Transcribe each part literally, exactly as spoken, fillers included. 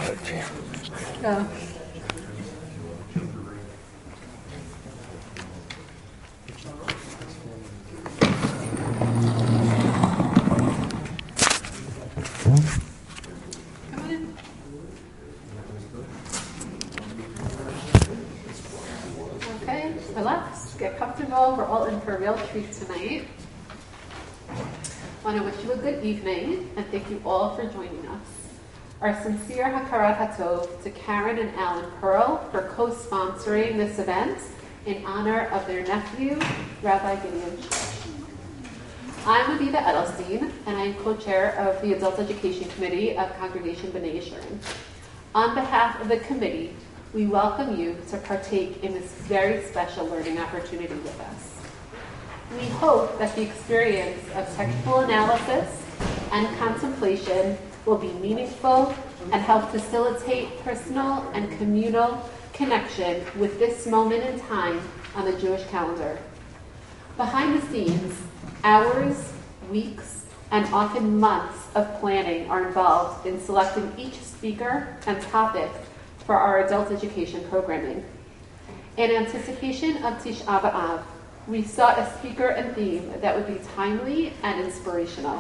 Oh. Okay, relax, get comfortable. We're all in for a real treat tonight. I want to wish you a good evening and thank you all for joining us. Our sincere Hakarat Hatov to Karen and Alan Pearl for co-sponsoring this event in honor of their nephew, Rabbi Gideon Schlosh. I'm Aviva Edelstein, and I am co-chair of the Adult Education Committee of Congregation B'nai Yeshurun. On behalf of the committee, we welcome you to partake in this very special learning opportunity with us. We hope that the experience of textual analysis and contemplation will be meaningful and help facilitate personal and communal connection with this moment in time on the Jewish calendar. Behind the scenes, hours, weeks, and often months of planning are involved in selecting each speaker and topic for our adult education programming. In anticipation of Tisha B'Av, we sought a speaker and theme that would be timely and inspirational.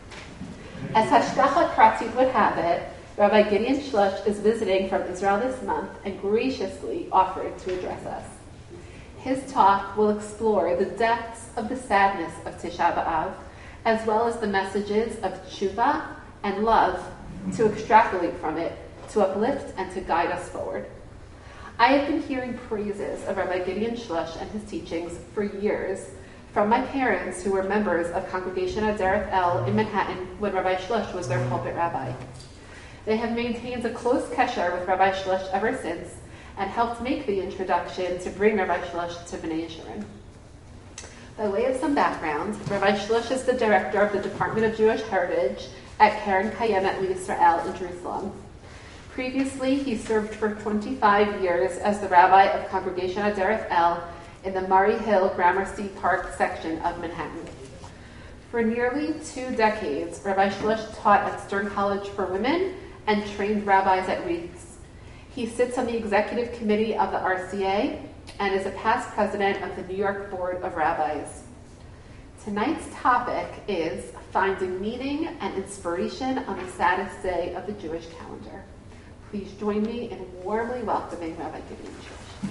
As Hashgacha Pratit would have it, Rabbi Gideon Schlosh is visiting from Israel this month and graciously offered to address us. His talk will explore the depths of the sadness of Tisha B'Av, as well as the messages of tshuva and love to extrapolate from it, to uplift and to guide us forward. I have been hearing praises of Rabbi Gideon Schlosh and his teachings for years from my parents who were members of Congregation Adereth El in Manhattan when Rabbi Schlosh was their pulpit rabbi. They have maintained a close kesher with Rabbi Schlosh ever since and helped make the introduction to bring Rabbi Schlosh to B'nai Yeshurun. By way of some background, Rabbi Schlosh is the director of the Department of Jewish Heritage at Karen Kayemet L'Yisrael in Jerusalem. Previously, he served for twenty-five years as the rabbi of Congregation Adereth El in the Murray Hill Gramercy Park section of Manhattan. For nearly two decades, Rabbi Schlosh taught at Stern College for Women and trained rabbis at Reeds. He sits on the executive committee of the R C A and is a past president of the New York Board of Rabbis. Tonight's topic is finding meaning and inspiration on the saddest day of the Jewish calendar. Please join me in warmly welcoming Rabbi Gideon Schlosh.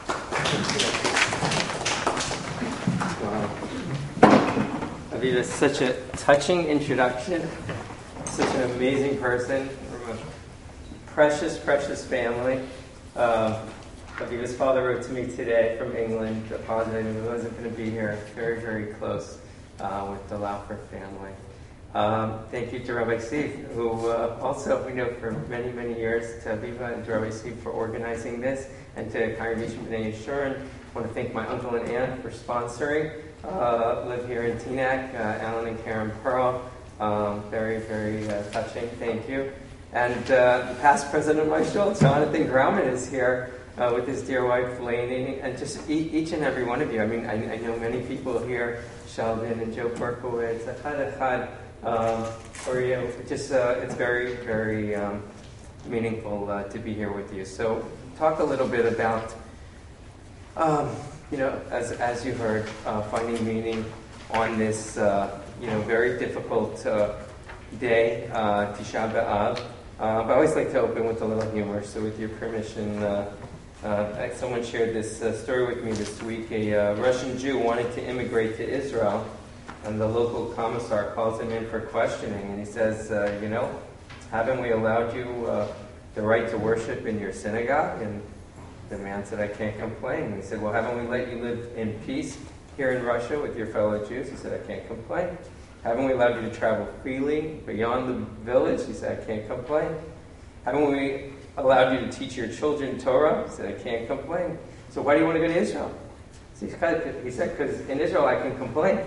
Wow. Aviva, such a touching introduction. Such an amazing person from a precious, precious family. Um, Aviva's father wrote to me today from England, apologizing he wasn't going to be here. Very, very close uh, with the Laufer family. Um, thank you to Rabbi Steve, who uh, also we know for many, many years, to Aviva and to Rabbi Steve for organizing this, and to Congregation B'nai Yeshurun. I want to thank my uncle and aunt for sponsoring. Uh, live here in Teaneck, uh, Alan and Karen Pearl. Um, very, very uh, touching. Thank you. And uh, the past president of my shul, Jonathan Grauman, is here uh, with his dear wife, Lainey, and just e- each and every one of you. I mean, I, I know many people here, Sheldon and Joe Berkowitz, Achad Achad. Um, for you, just uh, it's very, very um, meaningful uh, to be here with you. So, talk a little bit about, um, you know, as as you heard, uh, finding meaning on this, uh, you know, very difficult uh, day, uh, Tisha B'Av. Uh, but I always like to open with a little humor. So, with your permission, uh, uh, someone shared this uh, story with me this week. A uh, Russian Jew wanted to immigrate to Israel. And the local commissar calls him in for questioning, and he says, uh, you know, haven't we allowed you uh, the right to worship in your synagogue? And the man said, I can't complain. And he said, well, haven't we let you live in peace here in Russia with your fellow Jews? He said, I can't complain. Haven't we allowed you to travel freely beyond the village? He said, I can't complain. Haven't we allowed you to teach your children Torah? He said, I can't complain. So why do you want to go to Israel? He said, because in Israel I can complain.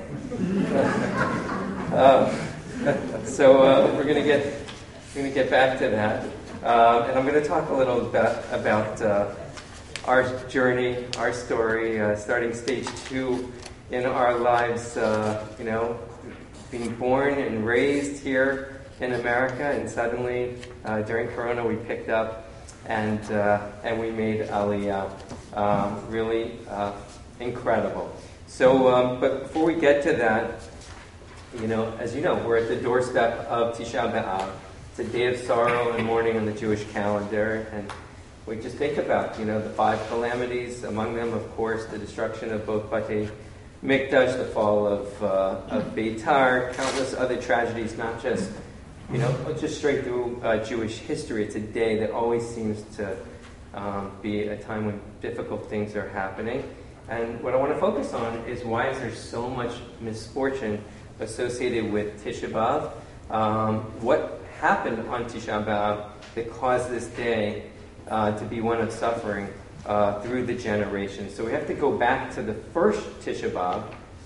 um, so uh, we're going to get going to get back to that, uh, and I'm going to talk a little about about uh, our journey, our story, uh, starting stage two in our lives. Uh, you know, being born and raised here in America, and suddenly uh, during Corona we picked up and uh, and we made Aliyah. Um, really uh, incredible. So, um, but before we get to that, you know, as you know, we're at the doorstep of Tisha B'Av. It's a day of sorrow and mourning on the Jewish calendar, and we just think about, you know, the five calamities. Among them, of course, the destruction of both Batei Mikdash, the fall of, uh, of Beitar, countless other tragedies, not just, you know, just straight through uh, Jewish history. It's a day that always seems to um, be a time when difficult things are happening. And what I want to focus on is why is there so much misfortune associated with Tisha B'Av? Um, what happened on Tisha B'Av that caused this day uh, to be one of suffering uh, through the generations? So we have to go back to the first Tisha B'Av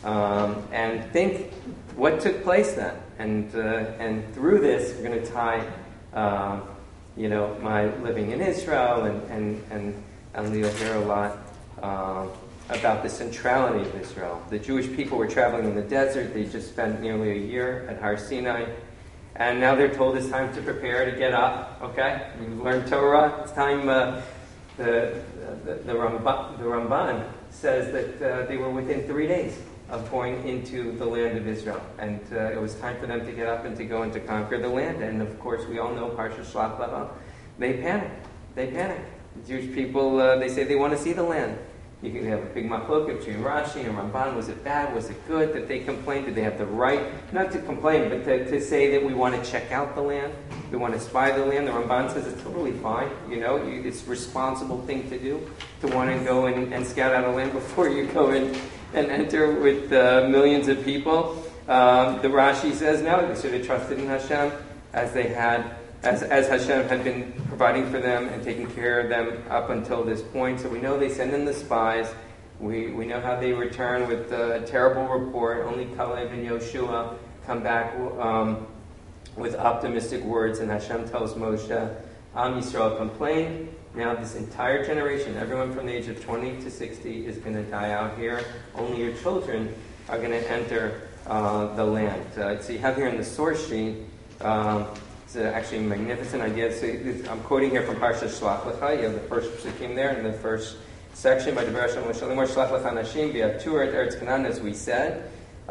um, and think what took place then. And uh, and through this, we're going to tie, um, you know, my living in Israel, and and and, and you'll hear a lot um, about the centrality of Israel. The Jewish people were traveling in the desert. They just spent nearly a year at Har Sinai. And now they're told it's time to prepare to get up, okay? You've learned Torah. It's time, uh, the, the, the, Ramban, the Ramban says that uh, they were within three days of going into the land of Israel. And uh, it was time for them to get up and to go and to conquer the land. And of course, we all know Parsha Shlach Lecha. They panicked. They panicked. The Jewish people, uh, they say they want to see the land. You can have a big machlok between Rashi and Ramban. Was it bad? Was it good that they complained? Did they have the right, not to complain, but to, to say that we want to check out the land? We want to spy the land? The Ramban says it's totally fine. You know, you, it's a responsible thing to do, to want to go and, and scout out a land before you go in and enter with uh, millions of people. Um, the Rashi says, no, they should have trusted in Hashem as they had, as, as Hashem had been providing for them and taking care of them up until this point. So we know they send in the spies. We we know how they return with a terrible report. Only Caleb and Yoshua come back um, with optimistic words, and Hashem tells Moshe, Am Yisrael complained. Now this entire generation, everyone from the age of twenty to sixty, is going to die out here. Only your children are going to enter uh, the land. Uh, so you have here in the source sheet, um, it's actually a magnificent idea. So I'm quoting here from Parsha Shlach Lecha. You have the first psukim there in the first section by Devar Hashem Moshe Lemor Shlach Lecha Nashim B'Yatur Et Eretz Canaan, as we said.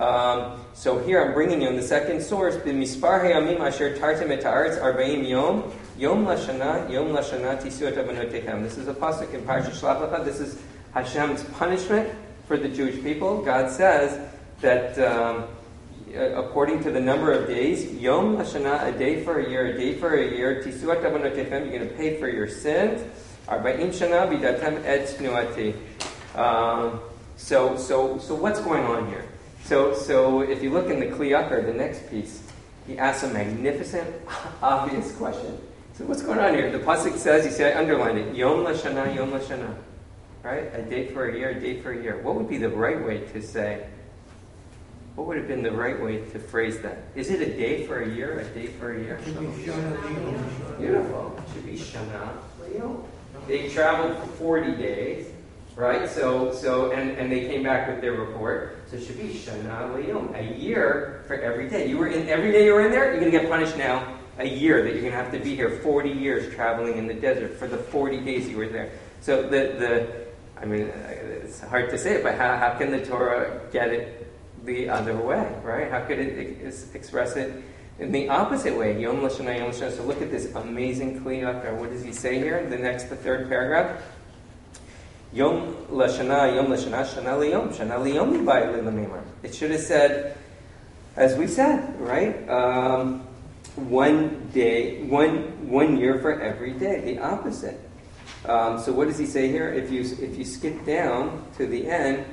Um, so here I'm bringing you in the second source, B'Mispar Hayamim Asher Tartem Et Haaretz Arbaim Yom Yom Lashana Yom Lashana Tisuot Avanotechem. This is a pasuk in Parsha Shlach Lecha. This is Hashem's punishment for the Jewish people. God says that Um, according to the number of days, Yom Lashana, a day for a year, a day for a year, Tisuat Avanotechem, you're going to pay for your sins. Arba'im Shana Bidatem Et Tnuati. So, so, so what's going on here? So, so if you look in the Kli Yakar, the next piece, he asks a magnificent, obvious question. So what's going on here? The pasuk says, you see, I underlined it, Yom Lashana, Yom Lashana. Right? A day for a year, a day for a year. What would be the right way to say? What would have been the right way to phrase that? Is it a day for a year, a day for a year? Beautiful. It should be Shana Le'yom. They traveled for forty days, right? So, so, and, and they came back with their report. So it should be Shana Le'yom, a year for every day. You were in every day you were in there. You're going to get punished now. A year that you're going to have to be here. Forty years traveling in the desert for the forty days you were there. So the the, I mean, it's hard to say it, but how how can the Torah get it the other way, right? How could it ex- express it in the opposite way? Yom Lashana, Yom Lashana. So look at this amazing Kli Yakar. What does he say here? The next, the third paragraph. Yom Lashana, Yom Lashana, Shana Liyom, Shana Liyom Yibai L'Lamimar. It should have said, as we said, right? Um, one day, one one year for every day. The opposite. Um, so what does he say here? If you if you skip down to the end.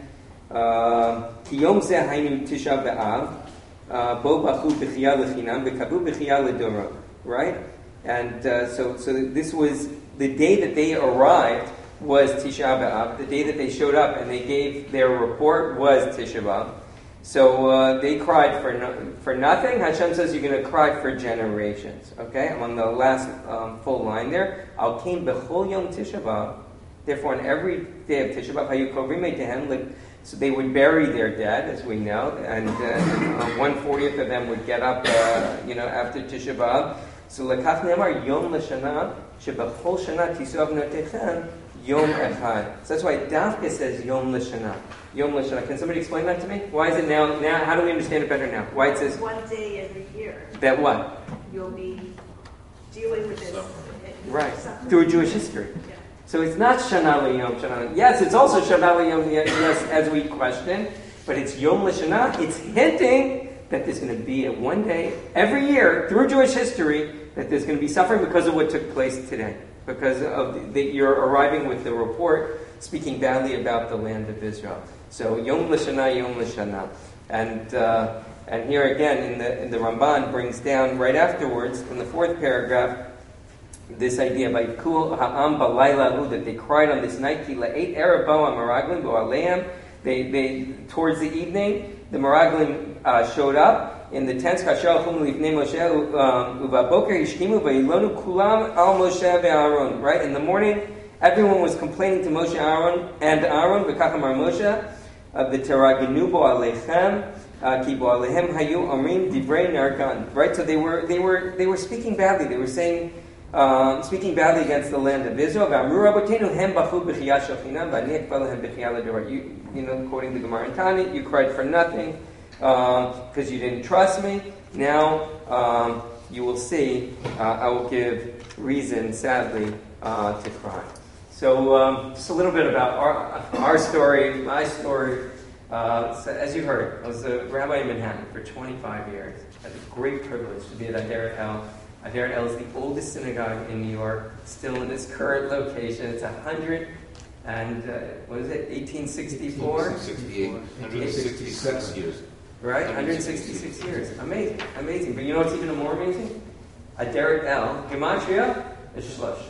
Kiyom Zeh Hainu Tisha B'Av Bo Bachu B'Chiyah L'Chinam B'Kabu B'Chiyah L'Doro. Right? And uh, so so this was the day that they arrived was Tisha B'Av. The day that they showed up and they gave their report was Tisha B'Av. So uh, they cried for no, for nothing. Hashem says you're going to cry for generations. Okay? I'm on the last um, full line there. Al Kain B'Chol Yom Tisha B'Av. Therefore, on every day of Tisha B'Av, Hayu Kovrim Tehem. So they would bury their dead, as we know, and uh, one fortieth of them would get up, uh, you know, after Tisha B'Av. So lekach ne'amar yom l'shana shebachol shana tisov notechem yom echad. So that's why Dafka says yom l'shana. Yom l'shana. Can somebody explain that to me? Why is it now? Now, how do we understand it better now? Why it says one day every year that what? You'll be dealing with this. Right. Through Jewish history. Yeah. So it's not Shana L'Yom Shana. Yes, it's also Shana L'Yom, yes, as we question, but it's Yom L'Shana. It's hinting that there's going to be a one day, every year, through Jewish history, that there's going to be suffering because of what took place today. Because of the, the, you're arriving with the report speaking badly about the land of Israel. So Yom L'Shana, Yom L'Shana. And uh, and here again, in the, in the Ramban brings down right afterwards, in the fourth paragraph, this idea by Kul Ha'am Balayla that they cried on this night, Ki la'et erev bo ha'meraglim bo aleim. They, they, towards the evening, the Meraglim uh, showed up in the tents. Kasher chum lifnei Moshe uvaboker yishkimu vayilonu kulam al Moshe ve'Aaron. Right in the morning, everyone was complaining to Moshe Aaron and Aaron v'kach amar Moshe v'teraginu bo aleichem ki bo aleihem hayu omrim divrei nargan. Right, so they were they were they were speaking badly. They were saying. Um, speaking badly against the land of Israel, you, you know, quoting the Gemara in Tani, you cried for nothing because um, you didn't trust me. Now um, you will see, uh, I will give reason, sadly, uh, to cry. So, um, just a little bit about our, our story, my story. Uh, so as you heard, I was a rabbi in Manhattan for twenty-five years. I had the great privilege to be at Aderet El. Aderet El is the oldest synagogue in New York, still in its current location. It's a hundred and uh, what is it? eighteen sixty-four. eighteen sixty-eight. one hundred sixty-six years. Right, one hundred sixty-six years. Amazing, amazing. But you know what's even more amazing? Aderet El, gematria is shlosh.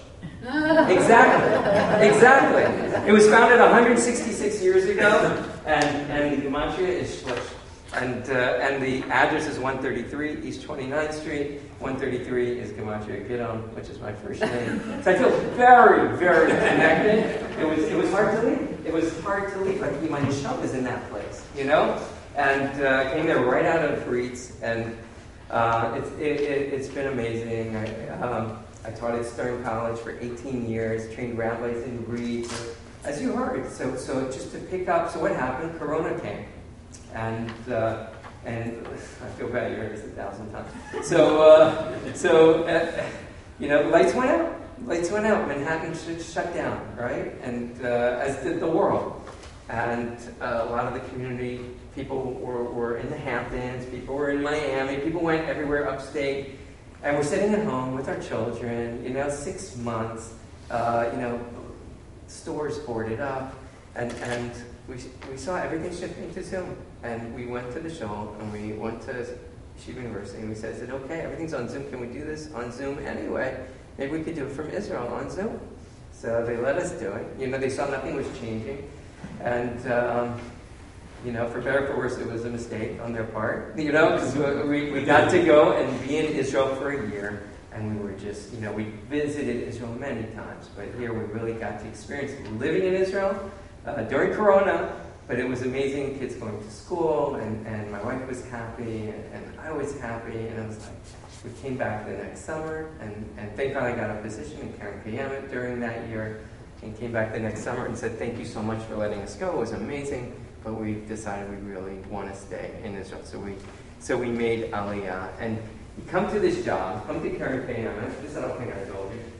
Exactly, exactly. It was founded one hundred sixty-six years ago, and and the gematria is shlosh. And uh, and the address is one thirty-three East twenty-ninth Street. one thirty-three is Gematria Gidon, which is my first name. So I feel very, very connected. It was it was hard to leave. It was hard to leave. Like my neshama is in that place, you know. And uh, I came there right out of Reeds, and uh, it's it, it, it's been amazing. I, um, I taught at Stern College for eighteen years, trained rabbis in Reeds, as you heard. So so just to pick up. So what happened? Corona came. And uh, and I feel bad. You heard this a thousand times. So uh, so uh, you know, lights went out. Lights went out. Manhattan sh- shut down, right? And uh, as did the world. And uh, a lot of the community people were, were in the Hamptons. People were in Miami. People went everywhere upstate. And we're sitting at home with our children. You know, six months. Uh, you know, stores boarded up, and and. We, we saw everything shifting to Zoom, and we went to the show, and we went to Yeshiva University, and we said, is it okay? Everything's on Zoom. Can we do this on Zoom anyway? Maybe we could do it from Israel on Zoom. So they let us do it. You know, they saw nothing was changing, and um, you know, for better or for worse, it was a mistake on their part. You know, because we we got to go and be in Israel for a year, and we were just, you know, we visited Israel many times, but here we really got to experience living in Israel. Uh, during Corona, but it was amazing. Kids going to school, and, and my wife was happy, and, and I was happy, and it was like, we came back the next summer, and, and thank God I got a position in Karen Kiyama during that year, and came back the next summer and said, thank you so much for letting us go. It was amazing, but we decided we really want to stay in Israel, so we so we made Aliyah, and you come to this job, come to Karen Kiyama. This I don't think I told you,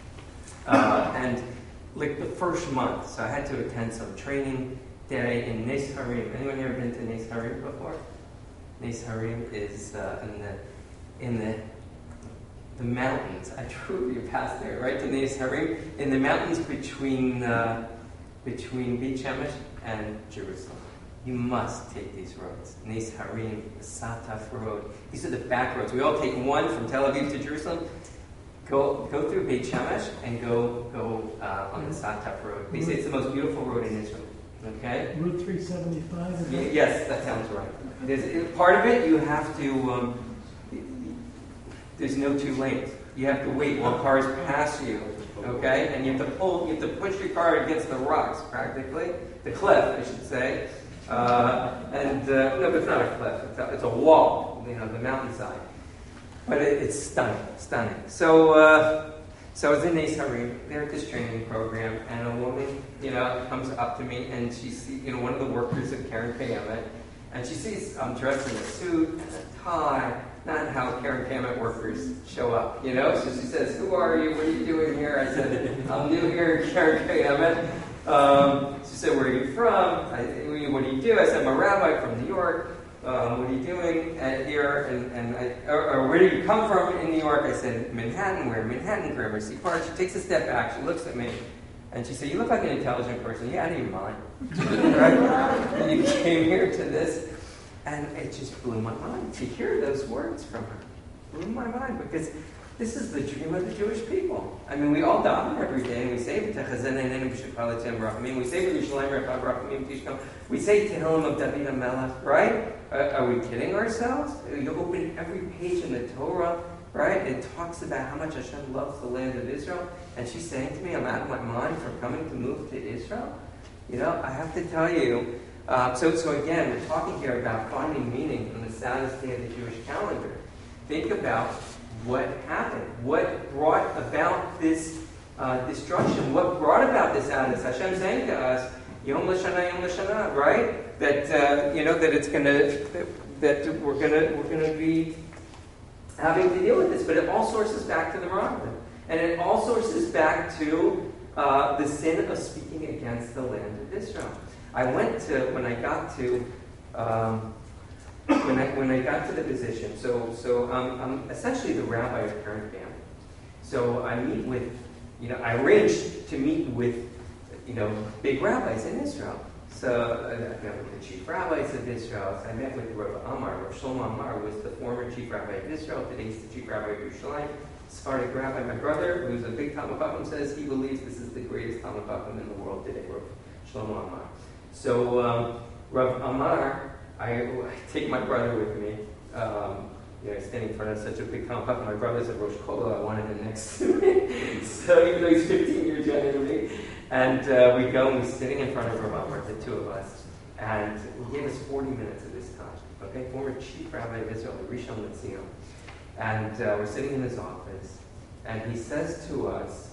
uh, and. Like the first month, so I had to attend some training day in Nes Harim. Anyone ever been to Nes Harim before? Nes Harim is uh, in the in the the mountains. I drove you past there, right to Nes Harim, in the mountains between uh, between Beit Shemesh and Jerusalem. You must take these roads. Nes Harim, the Sataf Road. These are the back roads. We all take one from Tel Aviv to Jerusalem. Go go through Beit Shemesh and go go uh, on the Sataf Road. They say it's the most beautiful road in Israel. Okay? Route three seventy-five? Y- yes, that sounds right. There's, it, part of it, you have to, um, there's no two lanes. You have to wait while cars pass you. Okay? And you have to pull, you have to push your car against the rocks, practically. The cliff, I should say. Uh, and uh, no, but it's not a cliff. It's a, it's a wall, you know, the mountainside. But it, it's stunning, stunning. So, uh, so I was in Nes Harim, there at this training program, and a woman, you know, comes up to me, and she sees, you know, one of the workers of Karen Kayemet, and she sees I'm dressed in a suit and a tie, not how Karen Kayemet workers show up, you know. So she says, "Who are you? What are you doing here?" I said, "I'm new here at Karen Kayemet." Um, she said, "Where are you from?" I, "What do you do?" I said, "I'm a rabbi from New York. Um, what are you doing at here?" And, and I, or, or where do you come from in New York? I said, "Manhattan." "Where?" "Manhattan, Gramercy Park." She takes a step back. She looks at me, and she said, "You look like an intelligent person. You out of your mind, right? You came here to this," and it just blew my mind to hear those words from her. Blew my mind because this is the dream of the Jewish people. I mean, we all daven every day, and we say, we say, we say Tehillim of David HaMelech, right? Uh, are we kidding ourselves? You open every page in the Torah, right? It talks about how much Hashem loves the land of Israel, and she's saying to me, I'm out of my mind for coming to move to Israel. You know, I have to tell you, uh, so, so again, we're talking here about finding meaning on the saddest day of the Jewish calendar. Think about what happened, what brought about this uh, destruction, what brought about this sadness. Hashem saying to us, Yom L'Shana, Yom L'Shana, right? That uh, you know that it's gonna that, that we're gonna we're gonna be having to deal with this. But it all sources back to the Rambam, and it all sources back to uh, the sin of speaking against the land of Israel. I went to when I got to. Um, When I when I got to the position, so so um, I'm essentially the rabbi of Karen Family. So I meet with, you know, I arranged to meet with, you know, big rabbis in Israel. So I met with the chief rabbis of Israel. I met with Rav Amar. Rav Shlomo Amar was the former chief rabbi of Israel. Today he's the chief rabbi of Yerushalayim. Sephardic rabbi. My brother, who's a big Talmud Chacham, says he believes this is the greatest Talmud Chacham in the world today. Rav Shlomo Amar. So um, Rav Amar. I, I take my brother with me. Um, you know, standing in front of such a big Talmud Chacham. My brother's at Rosh Kola. I wanted him next to me. So even though he's fifteen years younger than me. And uh, we go and we're sitting in front of Rav Amar, the two of us. And he gave us forty minutes of his time. Okay, former chief rabbi of Israel, the Rishon LeZion. And uh, we're sitting in his office. And he says to us,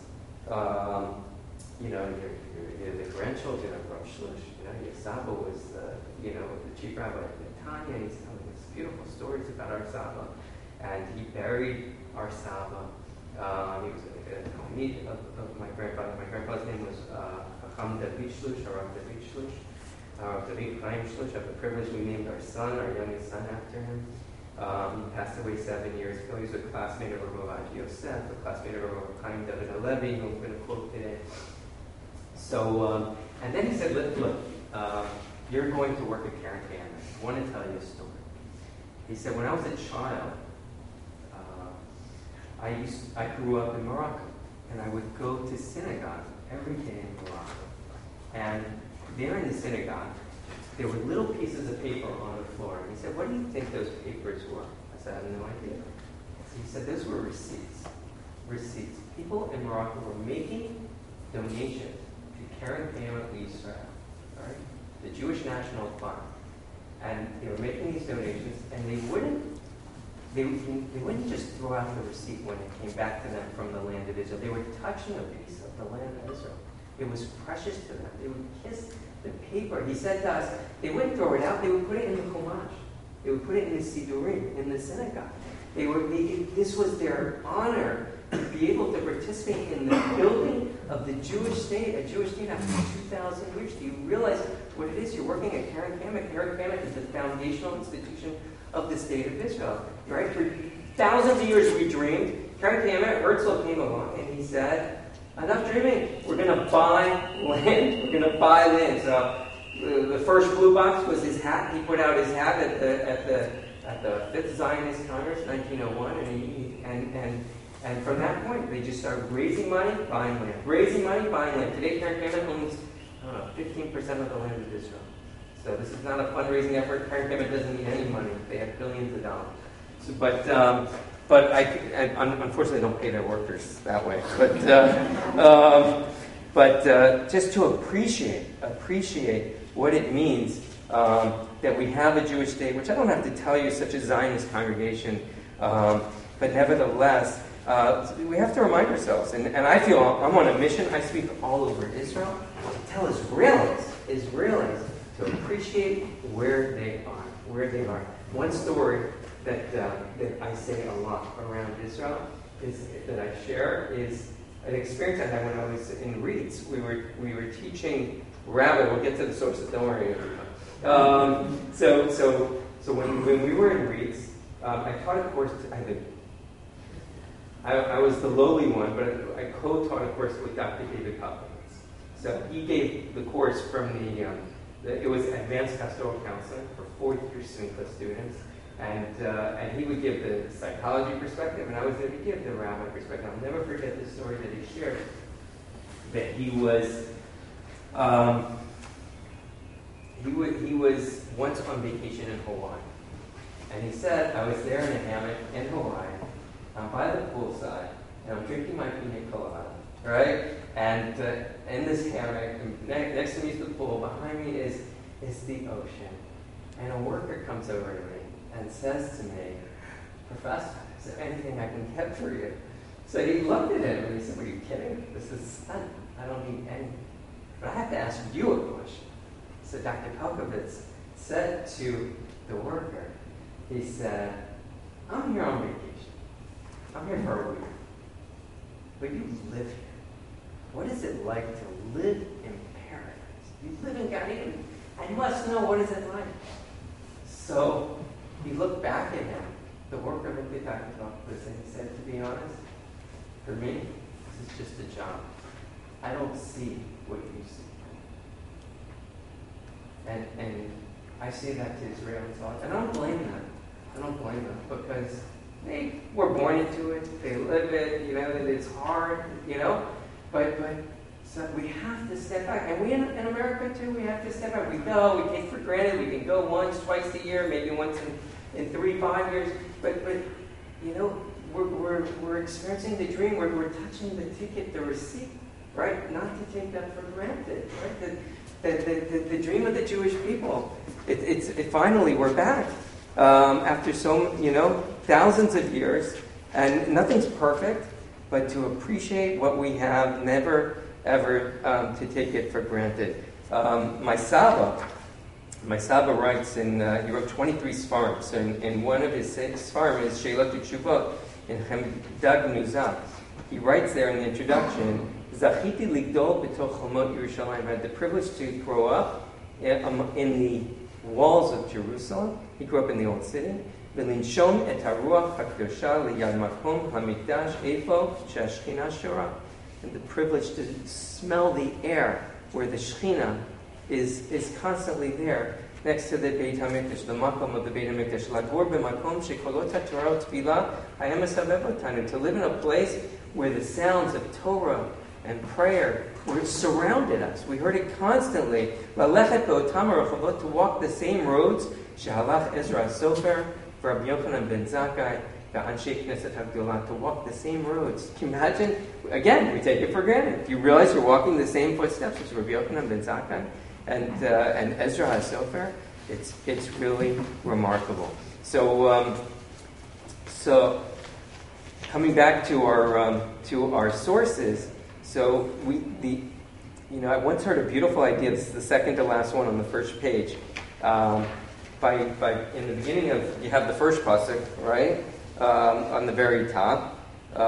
um, you know, you're, you're, you're the grandchildren of Rav Shlush. You know, your Saba was, uh, you know, the chief rabbi of Netanya. He's telling us beautiful stories about our Saba. And he buried our Saba. Um, he was a, a Talmid of, of my grandfather. My grandfather's name was uh, Chacham David Shlush, or Rav David Shlush. Uh, David Chaim Shlush. I have the privilege we named our son, our youngest son, after him. Um, he passed away seven years ago. He was a classmate of Rav Adi Yosef, a classmate of Rav Chaim David Halevi, who I'm going to quote today. So, um, and then he said, look, look uh, you're going to work at Karen Kayemet. I want to tell you a story. He said, when I was a child, uh, I used, I grew up in Morocco, and I would go to synagogue every day in Morocco. And there in the synagogue, there were little pieces of paper on the floor. And he said, what do you think those papers were? I said, I have no idea. So he said, those were receipts. Receipts. People in Morocco were making donations to Karen Kayemet Israel, right? The Jewish National Fund. And they were making these donations, and they wouldn't they, they wouldn't just throw out the receipt when it came back to them from the land of Israel. They were touching a piece of the land of Israel. It was precious to them. They would kiss the paper. He said to us, they wouldn't throw it out, they would put it in the Chumash. They would put it in the Sidurim, in the synagogue. They were, they, this was their honor to be able to participate in the building of the Jewish state, a Jewish state after two thousand years. Do you realize what it is? You're working at Karen Kayemet. Karen Kayemet is the foundational institution of the state of Israel. Right? For thousands of years we dreamed. Karen Kayemet, Herzl came along and he said, enough dreaming. We're going to buy land. We're going to buy land. So the, the first blue box was his hat. He put out his hat at the at the at the Fifth Zionist Congress, nineteen oh one, and he, and and and from that point they just started raising money, buying land, raising money, buying land. Today, Karen Kayemet owns I don't know fifteen percent of the land of Israel. So this is not a fundraising effort. Karen Kayemet doesn't need any money. They have billions of dollars. So, but. Um, But I, I unfortunately don't pay their workers that way. But uh, um, but uh, just to appreciate appreciate what it means um, that we have a Jewish state, which I don't have to tell you is such a Zionist congregation, um, but nevertheless, uh, we have to remind ourselves, and, and I feel I'm on a mission. I speak all over Israel to tell Israelis, Israelis to appreciate where they are, where they are. One story that uh, that I say a lot around Israel is that I share is an experience I had when I was in Reeds. We were we were teaching rabbi. We'll get to the sources. Don't worry. Um, so so so when when we were in Reeds, um, I taught a course. To, I, had, I I was the lowly one, but I, I co-taught a course with Doctor David Hopkins. So he gave the course from the, um, the it was advanced pastoral counseling for fourth year Simcha students. And uh, and he would give the psychology perspective, and I was there to give the rabbi perspective. I'll never forget the story that he shared. That he was, um, he was he was once on vacation in Hawaii, and he said, I was there in a hammock in Hawaii, I'm by the poolside, and I'm drinking my pina colada, right? And uh, in this hammock, ne- next to me is the pool, behind me is is the ocean, and a worker comes over to me and says to me, Professor, is there anything I can get for you? So he looked at him and he said, are you kidding? This is fun. I don't need anything. But I have to ask you a question. So Doctor Pelkovitz said to the worker, he said, I'm here on vacation. I'm here for a week. But you live here. What is it like to live in paradise? You live in Gan Eden. I must know, what is it like? So he looked back at him. The worker looked at Doctor Pelkovitz and he said, to be honest, for me, this is just a job. I don't see what you see. And and I say that to Israelis all the time. And I don't blame them. I don't blame them because they were born into it. They live it. You know, it's hard. You know, but but so we have to step back. And we in, in America too. We have to step back. We go. We take for granted. We can go once, twice a year, maybe once in, in three, five years. But but you know, we're we're we're experiencing the dream. We're we're touching the ticket, the receipt. Right? Not to take that for granted. Right? The, the, the, the, the dream of the Jewish people. It, it's it, finally we're back um, after so you know thousands of years, and nothing's perfect. But to appreciate what we have, never ever um, to take it for granted. Um, my Saba, my Saba writes in uh, he wrote twenty-three Sfarim. So in, in one of his Sfarim is Sheilot Teshuvah in Hemdag Nuzah. He writes there in the introduction. Zachiti ligdol b'toch cholmot Yerushalayim. I had the privilege to grow up in the walls of Jerusalem. He grew up in the old city. V'linshom et haruach hakdosha liyad makom hamikdash efo she'ashchina shora. And the privilege to smell the air where the Shechina is is constantly there, next to the Beit HaMikdash, the makom of the Beit HaMikdash. Lagor b'makom shekolot haTorah utfilah hayam mesabeb otanu. To live in a place where the sounds of Torah and prayer were surrounded us. We heard it constantly. To walk the same roads. Shehalach Ezra Sofer, Rabbi Yochanan ben Zakkai, to walk the same roads. Can you imagine? Again, we take it for granted. If you realize you're walking the same footsteps as Rabbi Yochanan ben Zakkai and uh, and Ezra HaSofer, it's it's really remarkable. So um, so coming back to our um, to our sources. So we, the, you know, I once heard a beautiful idea. This is the second to last one on the first page. Um, by, by in the beginning of, you have the first pasuk, right, um, on the very top.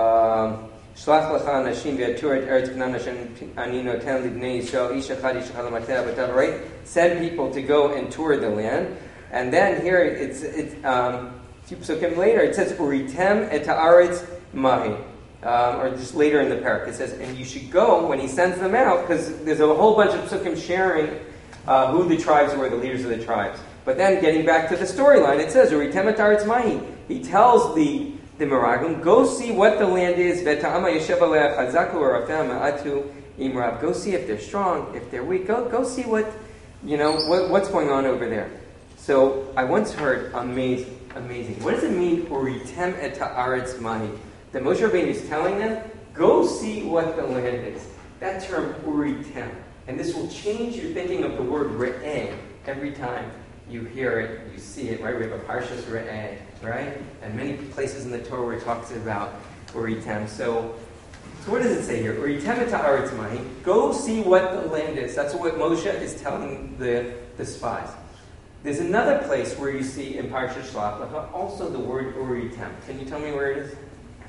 Shlach lecha anashim v'yatur et eretz Canaan asher ani noten libnei Yisrael ish echad ish echad l'mateh b'tav. Right, send people to go and tour the land, and then here it's it's um, a few pasukim later it says uritem et haaretz mahi. Um, or just later in the parak, it says, and you should go when he sends them out, because there's a whole bunch of psukim sharing uh, who the tribes were, the leaders of the tribes. But then, getting back to the storyline, it says, "Uritem et haaretz mahi." He tells the the Meraglim, go see what the land is. V'ta'ama yeshev aleh chazaku or rafeh ma'atu imrav. Go see if they're strong, if they're weak. Go go see what you know what, what's going on over there. So I once heard amazing, amazing. What does it mean? Uritem et haaretz mahi. That Moshe Rabbeinu is telling them, go see what the land is. That term, uritem. And this will change your thinking of the word re'eh every time you hear it, you see it, right? We have a Parshas Re'eh, right? And many places in the Torah where it talks about Uritem. So, so what does it say here? Uritem et ha'aretz mahi. Go see what the land is. That's what Moshe is telling the, the spies. There's another place where you see in Parshas Shlach Lecha also the word Uritem. Can you tell me where it is?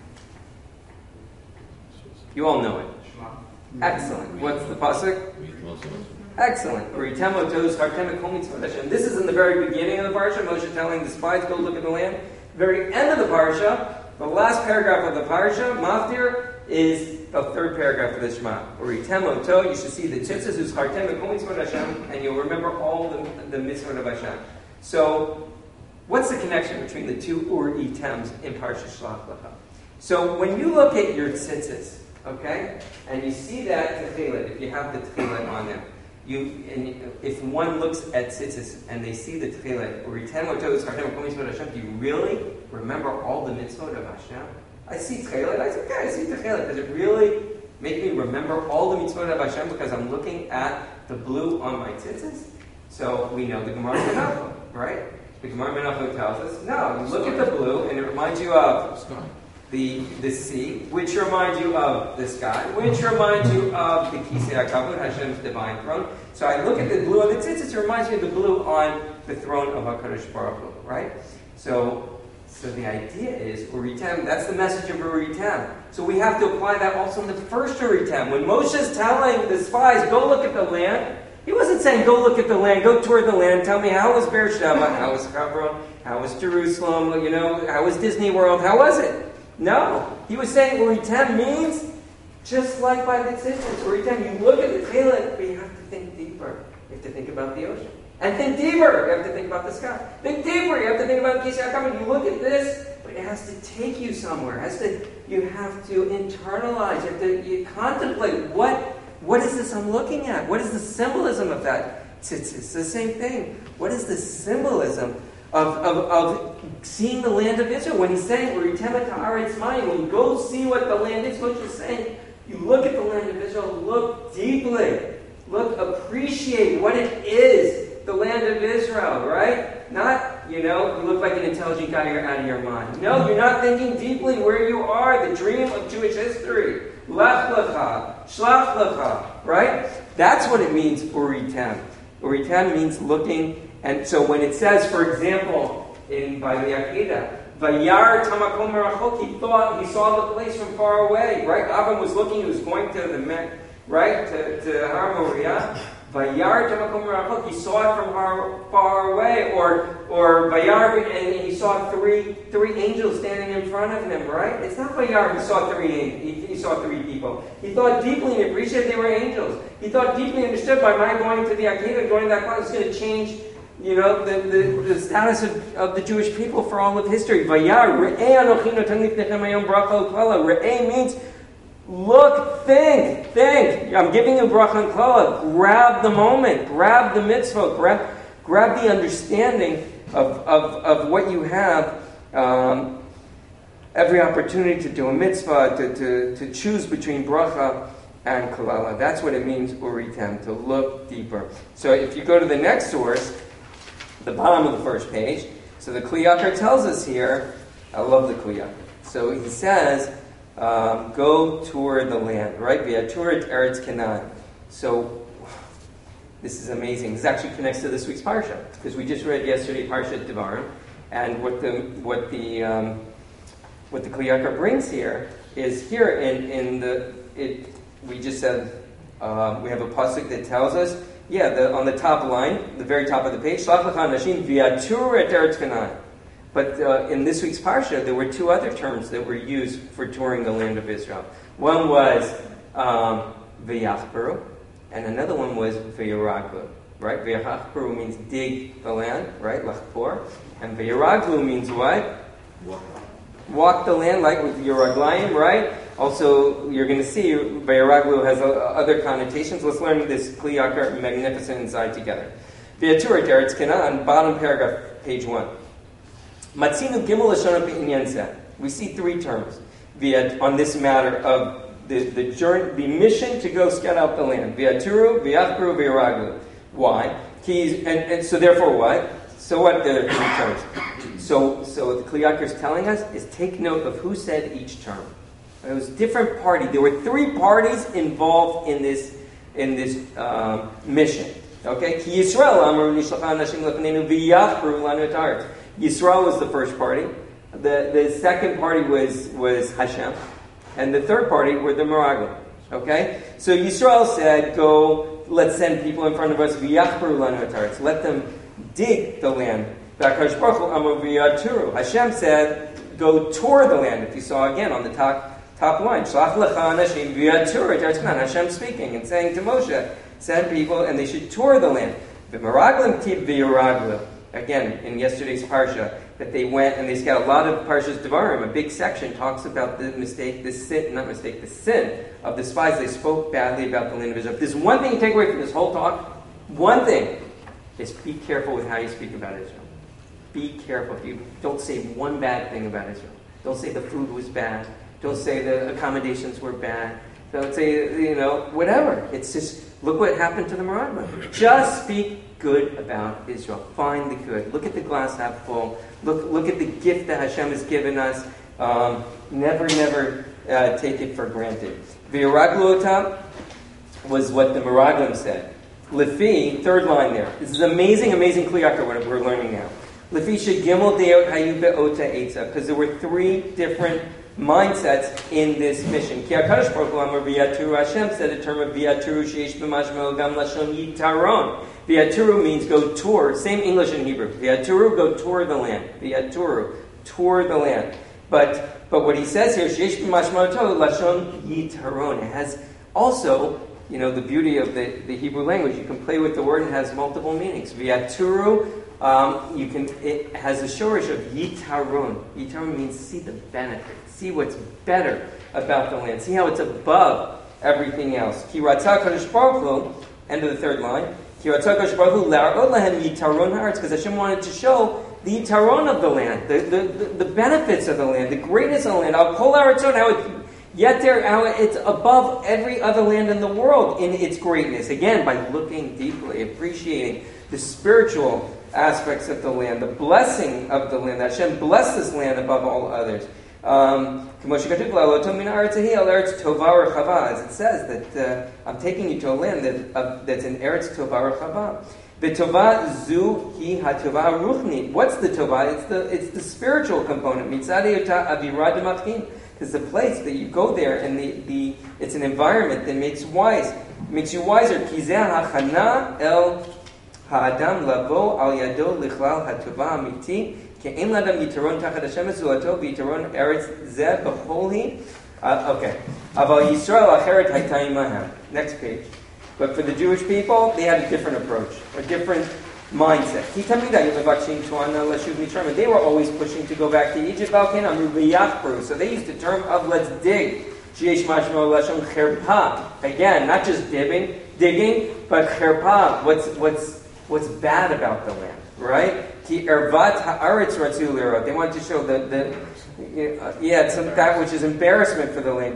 You all know it. Excellent. What's the pasuk? Excellent. Uritem otos hartem kol mitzvot Hashem. This is in the very beginning of the parsha. Moshe telling the spies, go look at the land. Very end of the parsha, the last paragraph of the parsha, Maftir, is the third paragraph of the Shema. Uritem oto, you should see the tzitzis who's hartem kol mitzvot Hashem, and you'll remember all the, the mitzvot of Hashem. So, what's the connection between the two Uritems in Parshas Shlach Lecha? So, when you look at your tzitzis, okay, and you see that tefillah, if you have the tefillah on them, you, and if one looks at tzitzis and they see the tefillah, do you really remember all the mitzvot of Hashem? I see tefillah, I say, okay, I see tefillah. Does it really make me remember all the mitzvot of Hashem because I'm looking at the blue on my tzitzis? So we know the Gemara Menachot, right? The Gemara Menachot tells us, no, you look at the blue and it reminds you of the the sea, which reminds you of the sky, which reminds you of the Kisei HaKavod, Hashem's divine throne. So I look at the blue on the tzitzis, it reminds me of the blue on the throne of HaKadosh Baruch Hu, right? So, so the idea is, Uritem, that's the message of Uritem. So we have to apply that also in the first Uritem. When Moshe is telling the spies, go look at the land, he wasn't saying, go look at the land, go tour the land, tell me how was Beersheba, how was Hebron, how was Jerusalem, you know, how was Disney World, how was it? No, he was saying Uritem means just like by the tzitzis. Uritem, you look at the tefillah, but you have to think deeper. You have to think about the ocean. And think deeper, you have to think about the sky. Think deeper, you have to think about the Kisei HaKavod. You look at this, but it has to take you somewhere. It has to, you have to internalize, you have to you contemplate what, what is this I'm looking at? What is the symbolism of that tzitzis? It's the same thing. What is the symbolism Of, of, of seeing the land of Israel? When he's saying, when you go see what the land is, what you're saying, you look at the land of Israel, look deeply, look, appreciate what it is, the land of Israel, right? Not, you know, you look like an intelligent guy, you're out of your mind. No, you're not thinking deeply where you are, the dream of Jewish history. Lech lecha, shlach lecha, right? That's what it means, Uritem. Uritem means looking. And so when it says, for example, in by the Akedah, Vayar tamakom merachok, he thought he saw the place from far away, right? Avram was looking, he was going to the Mecca, right, to, to Har Moriah. Vayar tamakom merachok, he saw it from far, far away, or or Vayar, and he saw three three angels standing in front of him, right? It's not Vayar, he saw three he, he saw three people. He thought deeply and appreciated they were angels. He thought deeply and understood by my going to the Akedah, going to that class, it's going to change, you know, the, the, the status of, of the Jewish people for all of history. Vayar, re'eh anochi noten lifnechem hayom bracha u'klala. Re'eh means, look, think, think. I'm giving you bracha and klala. Grab the moment. Grab the mitzvah. Grab, grab the understanding of, of, of what you have. Um, every opportunity to do a mitzvah, to, to, to choose between bracha and klala. That's what it means, Uritem, to look deeper. So if you go to the next source, the bottom of the first page. So the Kli Yakar tells us here, I love the Kli Yakar. So he says, um, go tour the land, right? V'yatur Eretz Canaan. So this is amazing. This actually connects to this week's parsha because we just read yesterday Parshat Devarim, and what the what the um, what the Kli Yakar brings here is here in in the it. We just said um, we have a pasuk that tells us. Yeah, the, on the top line, the very top of the page, Shlach lecha anashim v'yatur et Eretz Canaan. But uh, in this week's parsha, there were two other terms that were used for touring the land of Israel. One was um, v'yachperu, and another one was v'yaraglu. Right? V'yachperu means dig the land, right? Lachpor. And v'yaraglu means what? Walk. Walk the land, like with your raglayim, right? Also, you're going to see V'yaraglu has uh, other connotations. Let's learn this Kli Yakar magnificent inside together. V'yatur et Eretz Canaan, bottom paragraph, page one. Matzinu gimel lashon b'inyan zeh. We see three terms on this matter of the, the journey, the mission to go scout out the land. V'yaturu, v'yachperu, v'yaraglu. Why? He's, and, and so therefore what? So what the terms? So so what the Kli Yakar is telling us is take note of who said each term. It was different party. There were three parties involved in this in this um, mission. Okay, Ki Yisrael Amar Nishlach Anashim Lefneinu V'Yachru Lanu Et Haaretz. Yisrael was the first party. The the second party was was Hashem, and the third party were the Meraglim. Okay, so Yisrael said, "Go, let's send people in front of us. V'Yachru Lanu Et Haaretz. Let them dig the land." HaKadosh Baruch Hu Amar V'Yaturu. Hashem said, "Go tour the land." If you saw again on the top top line, Shlach Lecha Anashim V'Yaturu Et Haaretz. Hashem speaking and saying to Moshe, send people and they should tour the land. V'Meraglim Tib V'Yaraglim. Again, in yesterday's parsha, that they went and they got a lot of parshas Devarim. A big section talks about the mistake, the sin, not mistake, the sin of the spies. They spoke badly about the land of Israel. If there's one thing you take away from this whole talk, one thing is be careful with how you speak about Israel. Be careful. You don't say one bad thing about Israel. Don't say the food was bad. Don't say the accommodations were bad. Don't say, you know, whatever. It's just, look what happened to the Meraglim. Just speak good about Israel. Find the good. Look at the glass half full. Look look at the gift that Hashem has given us. Um, never, never uh, take it for granted. V'Yaraglu Otam was what the Meraglim said. Lefi, third line there. This is amazing, amazing Kli Yakar what we're learning now. Lefi shegimel deot hayu be'ota etza, because there were three different mindsets in this mission. Ki HaKadosh Baruch Hu Amar V'Yaturu. Hashem said the term of V'Yaturu sheish b'mashmeo gam lashon yitaron. V'Yaturu means go tour. Same English and Hebrew. V'Yaturu, go tour the land. V'Yaturu, tour the land. But but what he says here, sheish b'mashmeo lashon yitaron. It has also, you know, the beauty of the, the Hebrew language. You can play with the word and it has multiple meanings. V'Yaturu, um, you can. It has a shorish of yitarun. Yitarun means see the benefit. See what's better about the land. See how it's above everything else. Ki ratzah HaKadosh Baruch Hu, end of the third line. Ki ratzah HaKadosh Baruch Hu la'arot lahem yitaron haaretz, because Hashem wanted to show the yitaron of the land, the, the, the, the benefits of the land, the greatness of the land. Al kol haaretzot, how it yet there, how it's above every other land in the world in its greatness. Again, by looking deeply, appreciating the spiritual aspects of the land, the blessing of the land. Hashem blessed this land above all others. Um, as it says that uh, I'm taking you to a land that, uh, that's in Eretz Tova Rechava. B'tova zu hi hatova ruchni. What's the tova? It's the it's the spiritual component. Mitzadei yota avira demachim. It's the place that you go there, and the, the it's an environment that makes wise, makes you wiser. Ki zeh hachana el ha'adam lavo al yado lichlal hatova amiti. Okay. Uh, okay. Next page. But for the Jewish people, they had a different approach, a different mindset. They were always pushing to go back to Egypt. So they used the term of let's dig. Again, not just digging, digging, but cherpa. What's what's what's bad about the land, right? They wanted to show the, the yeah, some, that which is embarrassment for the land.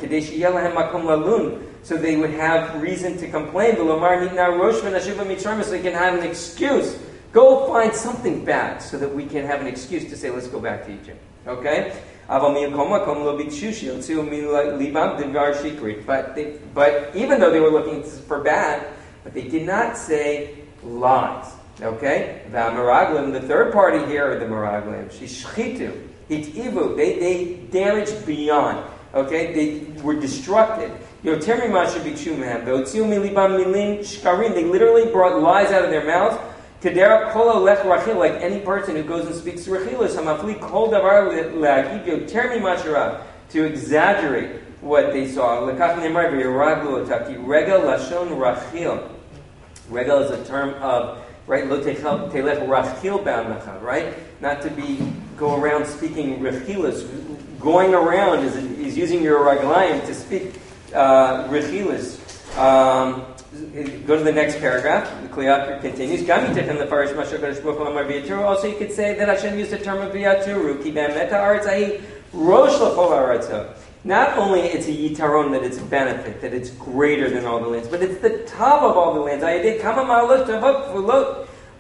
So they would have reason to complain. So they can have an excuse. Go find something bad so that we can have an excuse to say, let's go back to Egypt. Okay? But they, but even though they were looking for bad, but they did not say lies. Okay? The Meraglim, the third party here are the Meraglim. Shishchitu, hitivu, they they damaged beyond. Okay? They were destructive. Yoter mima shebikshu mehem, ve'otziu milibam milim shkarim. They literally brought lies out of their mouths. Kedera kol olech rachil, like any person who goes and speaks rachilus, hamafli kol davar le'agid yoter mima sherav, to exaggerate what they saw. Lekach ne'mar ve'yaraglu otaki regel lashon rachil. Regel is a term of right, lo telech rachil ba'anacha, right? Not to be go around speaking rechilus. Going around is is using your raglayim to speak uh, rechilus. Um, go to the next paragraph. The Kli Yakar continues. Gamitechem lefarish mashal kadosh baruch hu amar v'yaturu. Also, you could say that Hashem used the term of v'yaturu. Ki be'emet ha'aretz hahi rosh l'chol ha'aretzot. Not only it's a yitaron, that it's a benefit, that it's greater than all the lands, but it's the top of all the lands.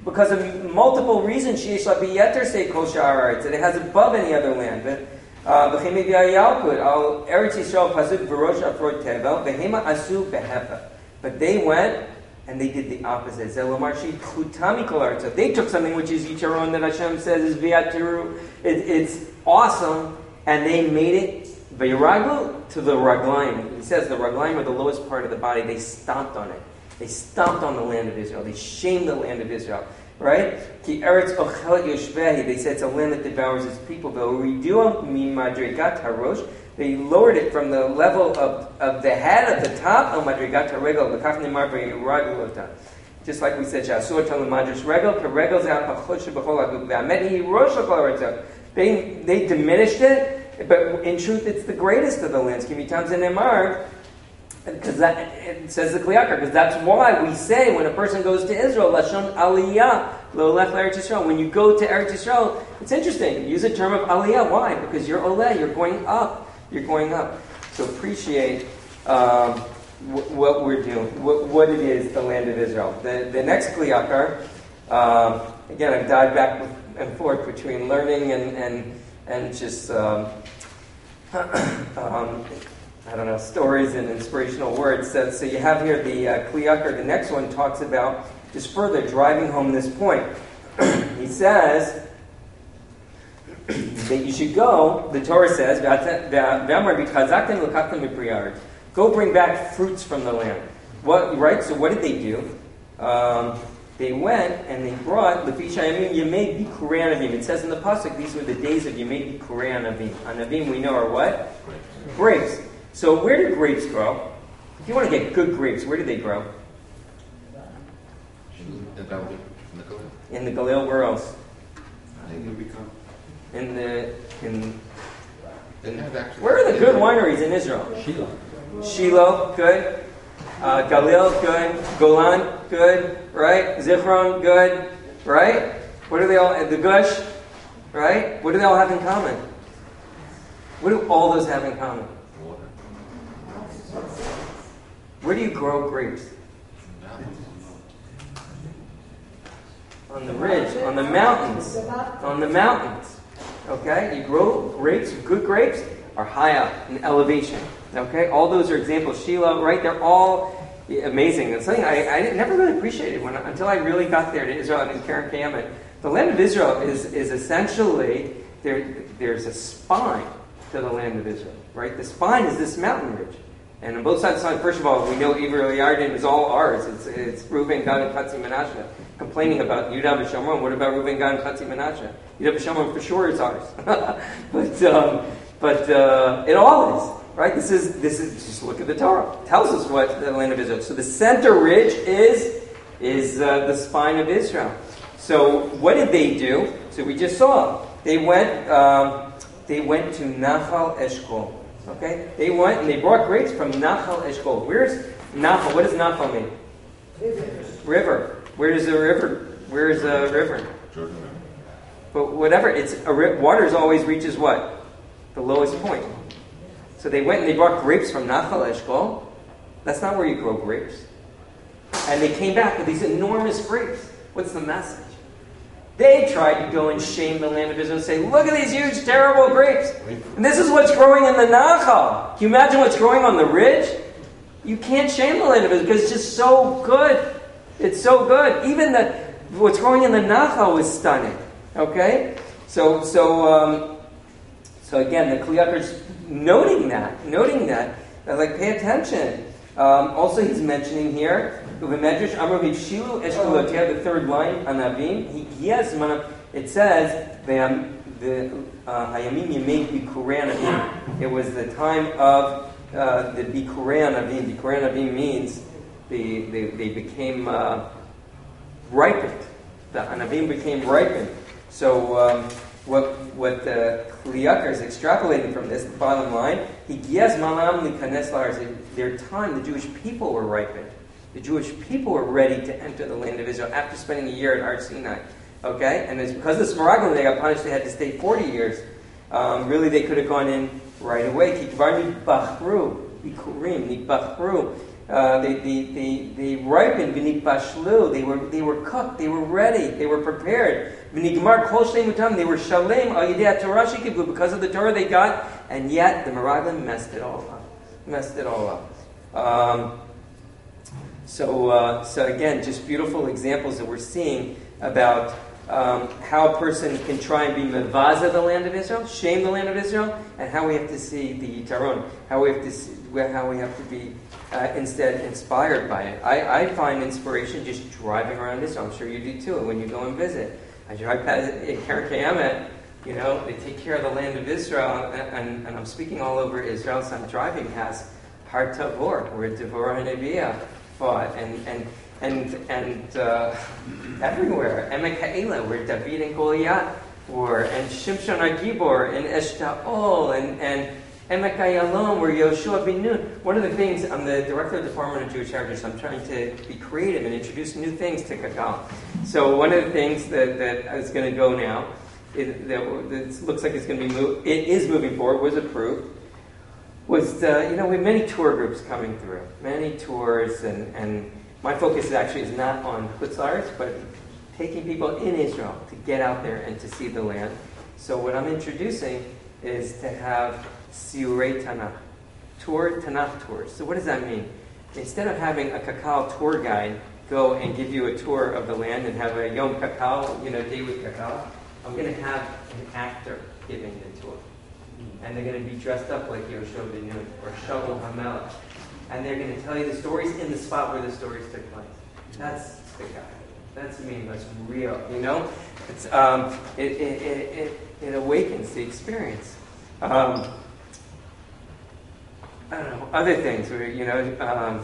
because of multiple reasons. Sheyesh la biyeter say kol sha'ar haaretz, that it has above any other land. But v'chein mevi Yalkut al Eretz Yisrael pasuk v'rosh afrod tevel v'hema asu behefa. But they went and they did the opposite. Zelomarshi chutami kol haaretz. They took something which is Yicharon that Hashem says is v'yatiru. It, it's awesome, and they made it v'yiraglu to the raglaim. He says the raglaim are the lowest part of the body. They stomped on it. They stomped on the land of Israel. They shamed the land of Israel. Right? Ki eretz ochelet yoshvehi. They said it's a land that devours its people. V'oriduam mimadrigat harosh. They lowered it from the level of, of the head at the top. El madrigat haregel. L'kach nemar v'yiraglu. Just like we said, Shasur talu madrish regel. Karegel zeh pachot shebechol agud. V'amet hi rosh kol haaretz. They they diminished it, but in truth, it's the greatest of the lands. Kimi Tamz Nemar. Because that it says the Kli Yakar, because that's why we say when a person goes to Israel, Lashon Aliyah, Lo Lech Eretz Yisrael. When you go to Eretz Yisrael, it's interesting. Use a term of Aliyah. Why? Because you're Oleh. You're going up. You're going up. So appreciate um, w- what we're doing, w- what it is, the land of Israel. The the next Kli Yakar, um, again, I've dived back and forth between learning and and and just. Um, um, I don't know, stories and inspirational words. So, so you have here the uh, Kli Yakar. The next one talks about just further driving home this point. He says that you should go, the Torah says, go bring back fruits from the land. What, right? So what did they do? Um, they went and they brought Lefi Shayamim Yemei Bikurei Anavim. It says in the pasuk, these were the days of Yemei Bikurei Anavim. Anavim we know are what? Grapes. So where do grapes grow? If you want to get good grapes, where do they grow? In the Galil. Where else? In the in. Where are the good wineries in Israel? Shiloh. Shiloh, good. Uh, Galil, good. Golan, good. Right. Zichron, good. Right. What do they all? The Gush, right. What do they all have in common? What do all those have in common? Where do you grow grapes? On the ridge, on the mountains, on the mountains. Okay, you grow grapes. Good grapes are high up in elevation. Okay, all those are examples. Shiloh, right? They're all amazing. It's something I, I never really appreciated when until I really got there to Israel and in Karen Kamet. The land of Israel is is essentially there. There's a spine to the land of Israel, right? The spine is this mountain ridge. And on both sides of the line, first of all, we know Iver Yarden is all ours. It's it's Reuven, Gad, and Chatzi Menashe. Complaining about Yehuda v'Shomron. What about Reuven, Gad, and Chatzi Menashe? Yehuda v'Shomron for sure is ours. but um, but uh, it all is, right? This is this is just look at the Torah. It tells us what the land of Israel. So the center ridge is is uh, the spine of Israel. So what did they do? So we just saw they went um, they went to Nachal Eshkol. Okay, they went and they brought grapes from Nachal Eshkol. Where's Nachal? What does Nachal mean? River. River. Where is the river? Where is the river? Jordan. But whatever, it's a ri- water always reaches what? The lowest point. So they went and they brought grapes from Nachal Eshkol. That's not where you grow grapes. And they came back with these enormous grapes. What's the message? They tried to go and shame the land of Israel and say, look at these huge, terrible grapes. And this is what's growing in the Nachal. Can you imagine what's growing on the ridge? You can't shame the land of Israel because it's just so good. It's so good. Even the what's growing in the Nachal is stunning. Okay? So, so, um, so again, the Kli Yakar's noting that, noting that. Uh, like, pay attention. Um, also, he's mentioning here, the third line, Anavim. He, he has, it says, the Hayamim Yemei Bikurei Anavim. It was the time of uh, the Bikurei Anavim. Bikurei Anavim means they, they, they became uh, ripened. The Anavim became ripened. So, um, what what the Kli Yakar is extrapolating from this, the bottom line, yes, malam likanes la'aretz. Their time, the Jewish people were ripened. The Jewish people were ready to enter the land of Israel after spending a year at Har Sinai. Okay, and it's because of the Smaraglim they got punished. They had to stay forty years. Um, really, they could have gone in right away. Kikvar nitbachru bikurim nitbachru. Uh, they, they, they, they ripened, v'nik bashlu, they were, they were cooked, they were ready, they were prepared. V'nigmar kol shleimutam, they were shalem, al yidei haTorah shekiblu, because of the Torah they got, and yet the Meraglim messed it all up. Messed it all up. Um, so, uh, so again, just beautiful examples that we're seeing about um, how a person can try and be mevaza the land of Israel, shame the land of Israel, and how we have to see the Yitaron, how we have to see, how we have to be uh, instead inspired by it. I, I find inspiration just driving around Israel. I'm sure you do too. When you go and visit, I drive past Keren Kayemet. You know, they take care of the land of Israel, and, and, and I'm speaking all over Israel, so I'm driving past Har Tavor, where Devorah Nebiah fought, and and and and uh, everywhere. Emek Ha'ela, where David and Goliath were, and Shimshon HaGibor, and Eshtaol, and and Emek Ayalon, where Yoshua bin Nun. One of the things, I'm the director of the Department of Jewish Heritage, so I'm trying to be creative and introduce new things to Kakal. So one of the things that, that is going to go now, it, that, that looks like it's going to be moved, it is moving forward, was approved, was, uh, you know, we have many tour groups coming through, many tours, and, and my focus actually is not on Chutz La'aretz, but taking people in Israel to get out there and to see the land. So what I'm introducing is to have Siurei Tanakh, tour Tanakh tours. So what does that mean? Instead of having a Kakal tour guide go and give you a tour of the land and have a Yom Kakal, you know, day with Kakal, I'm going to have an actor giving the tour. And they're going to be dressed up like Yoshua ben Nun or Shaul HaMelech. And they're going to tell you the stories in the spot where the stories took place. That's the guy. That's me. That's real. You know? It's um, it, it, it, it, it awakens the experience. Um, I don't know, other things where, you know, um,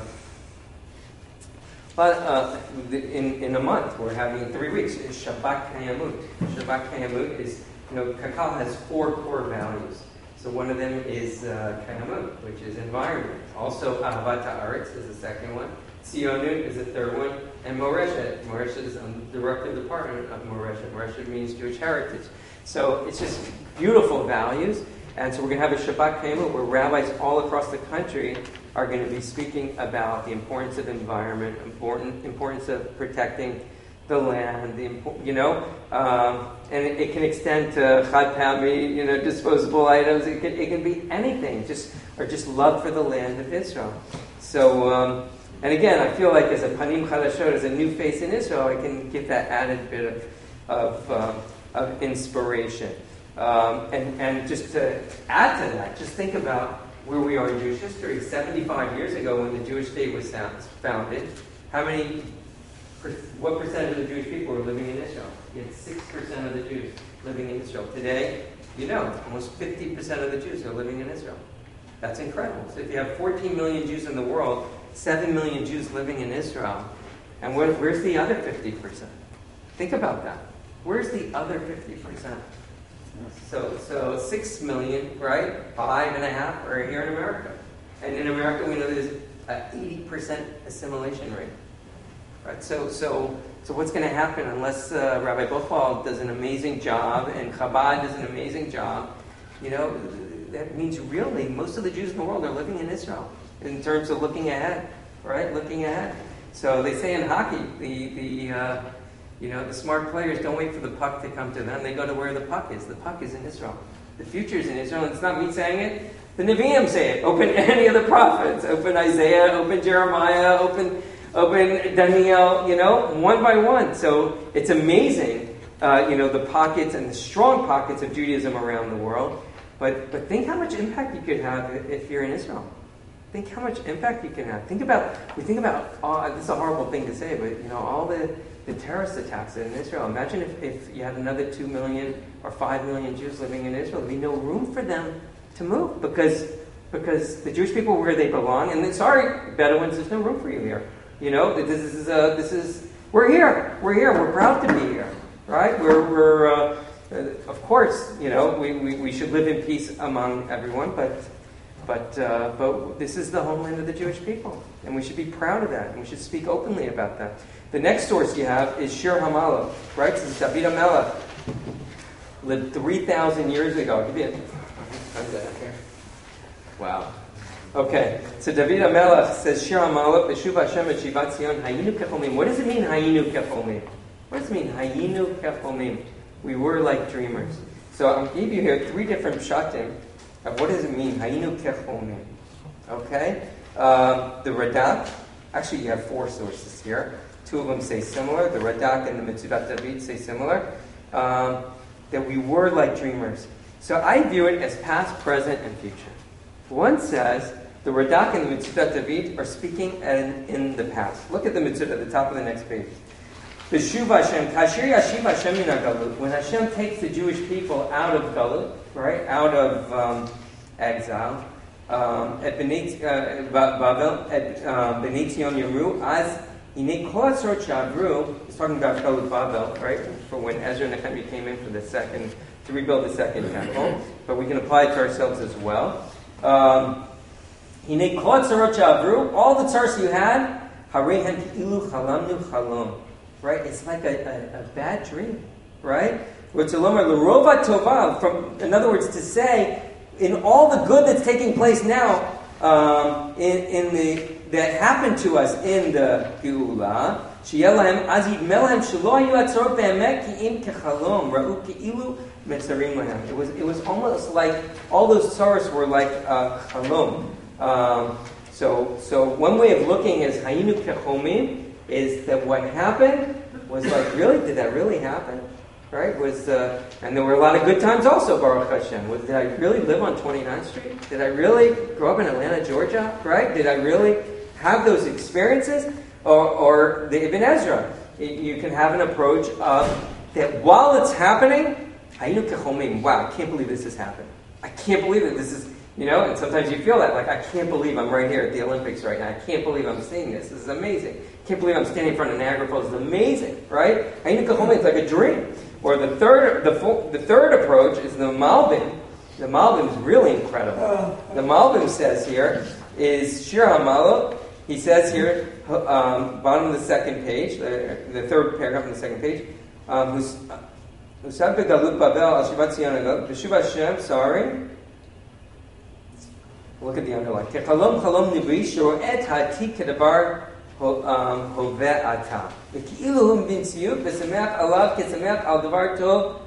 but uh, in, in a month, we're having three weeks, it's Shabbat Kayamut. Shabbat Kayamut is, you know, Kakal has four core values. So one of them is uh, Kayamut, which is environment. Also, Ahavat Haaretz is the second one. Tzionut is the third one. And Moreshet. Moreshet is on the director department of Moreshet. Moreshet means Jewish heritage. So it's just beautiful values. And so we're going to have a Shabbat Kayamut where rabbis all across the country are going to be speaking about the importance of environment, important importance of protecting the land, the you know, um, and it, it can extend to chad pami, you know, disposable items. It can it can be anything, just or just love for the land of Israel. So, um, and again, I feel like as a panim chadashot, as a new face in Israel, I can give that added bit of of, um, of inspiration. Um, and, and just to add to that, just think about where we are in Jewish history. seventy-five years ago, when the Jewish state was founded, how many, what percent of the Jewish people were living in Israel? You had six percent of the Jews living in Israel. Today, you know, almost fifty percent of the Jews are living in Israel. That's incredible. So if you have fourteen million Jews in the world, seven million Jews living in Israel, and where, where's the other fifty percent? Think about that. Where's the other fifty percent? So, so six million, right? Five and a half are here in America, and in America we know there's an eighty percent assimilation rate, right? So, so, so what's going to happen unless uh, Rabbi Bochwald does an amazing job and Chabad does an amazing job? You know, that means really most of the Jews in the world are living in Israel in terms of looking ahead, right? Looking ahead. So they say in hockey, the the uh, You know, the smart players don't wait for the puck to come to them. They go to where the puck is. The puck is in Israel. The future is in Israel. And it's not me saying it. The Nevi'im say it. Open any of the prophets. Open Isaiah. Open Jeremiah. Open open Daniel. You know, one by one. So it's amazing, uh, you know, the pockets and the strong pockets of Judaism around the world. But but think how much impact you could have if you're in Israel. Think how much impact you can have. Think about, we think about, oh, this is a horrible thing to say, but, you know, all the, the terrorist attacks in Israel. Imagine if, if you had another two million or five million Jews living in Israel. There'd be no room for them to move because because the Jewish people were where they belong. And then, sorry, Bedouins, there's no room for you here. You know, this is, uh, this is, we're here. We're here. We're proud to be here. Right? We're, we're uh, of course, you know, we, we, we should live in peace among everyone, but... But uh, but this is the homeland of the Jewish people, and we should be proud of that, and we should speak openly about that. The next source you have is Shir HaMaalah, right? This is David HaMelech, lived three thousand years ago. I'll give you a, wow. Okay, so David HaMelech says, Shir HaMalot, B'shuv Hashem et Shivat Zion, Hayinu Kechomim. What does it mean, Hayinu Kechomim? What does it mean, Hayinu Kechomim? We were like dreamers. So I gave you here three different pshatim of what does it mean, Hayinu Kechomim. Okay? Um, the Radak, actually you have four sources here. Two of them say similar. The Radak and the Metzudat David say similar. Um, that we were like dreamers. So I view it as past, present, and future. One says, the Radak and the Metzudat David are speaking in, in the past. Look at the Metzudat at the top of the next page. B'shuv Hashem, Kashir Yashiv Hashem min HaGalut. When Hashem takes the Jewish people out of Galut, right, out of um, exile, um, at Bnei uh, Babel, at Bnei Tzion Yeru, as Inei Kol Hatzorot Shavru, he's talking about Galut Babel, right, for when Ezra and Nehemiah came in for the second, to rebuild the second temple, but we can apply it to ourselves as well. Um, Hinei kol tzarot she'avru, all the tzaros you had, harehem ki'ilu chalamnu chalom. Right? It's like a, a, a bad dream. Right? V'tzolomar l'rova tova. From, in other words, to say, in all the good that's taking place now, um, in, in the that happened to us in the Geula, sheyeh lahem az yidmeh lahem shelo hayu hatzarot be'emet ki'im kechalom ra'u ki'ilu. It was it was almost like all those tzaros were like uh, chalom. Um, so so one way of looking is hayinu kechomim is that what happened was like, really, did that really happen? Right? Was uh, and there were a lot of good times also, Baruch Hashem. Was did I really live on twenty-ninth Street? Did I really grow up in Atlanta, Georgia? Right? Did I really have those experiences? Or, or the Ibn Ezra, you can have an approach of that while it's happening. Hayinu kechomim. Wow, I can't believe this has happened. I can't believe that this is, you know, and sometimes you feel that, like, I can't believe I'm right here at the Olympics right now. I can't believe I'm seeing this. This is amazing. I can't believe I'm standing in front of Niagara Falls. It's amazing, right? Hayinu kechomim, it's like a dream. Or the third, the, the third approach is the Malbim. The Malbim is really incredible. The Malbim says here is Shir HaMalot. He says here, um, bottom of the second page, the, the third paragraph on the second page, um, who's Usab begalut Babel al Shivat Zion b'shuv Hashem. Sorry. Look at the underline. Kechalom chalom nivri shero'et ha'atik kedavar hoveh ata. V'ki'ilu hu b'mtziut v'semeach alav kesemeach al davar tov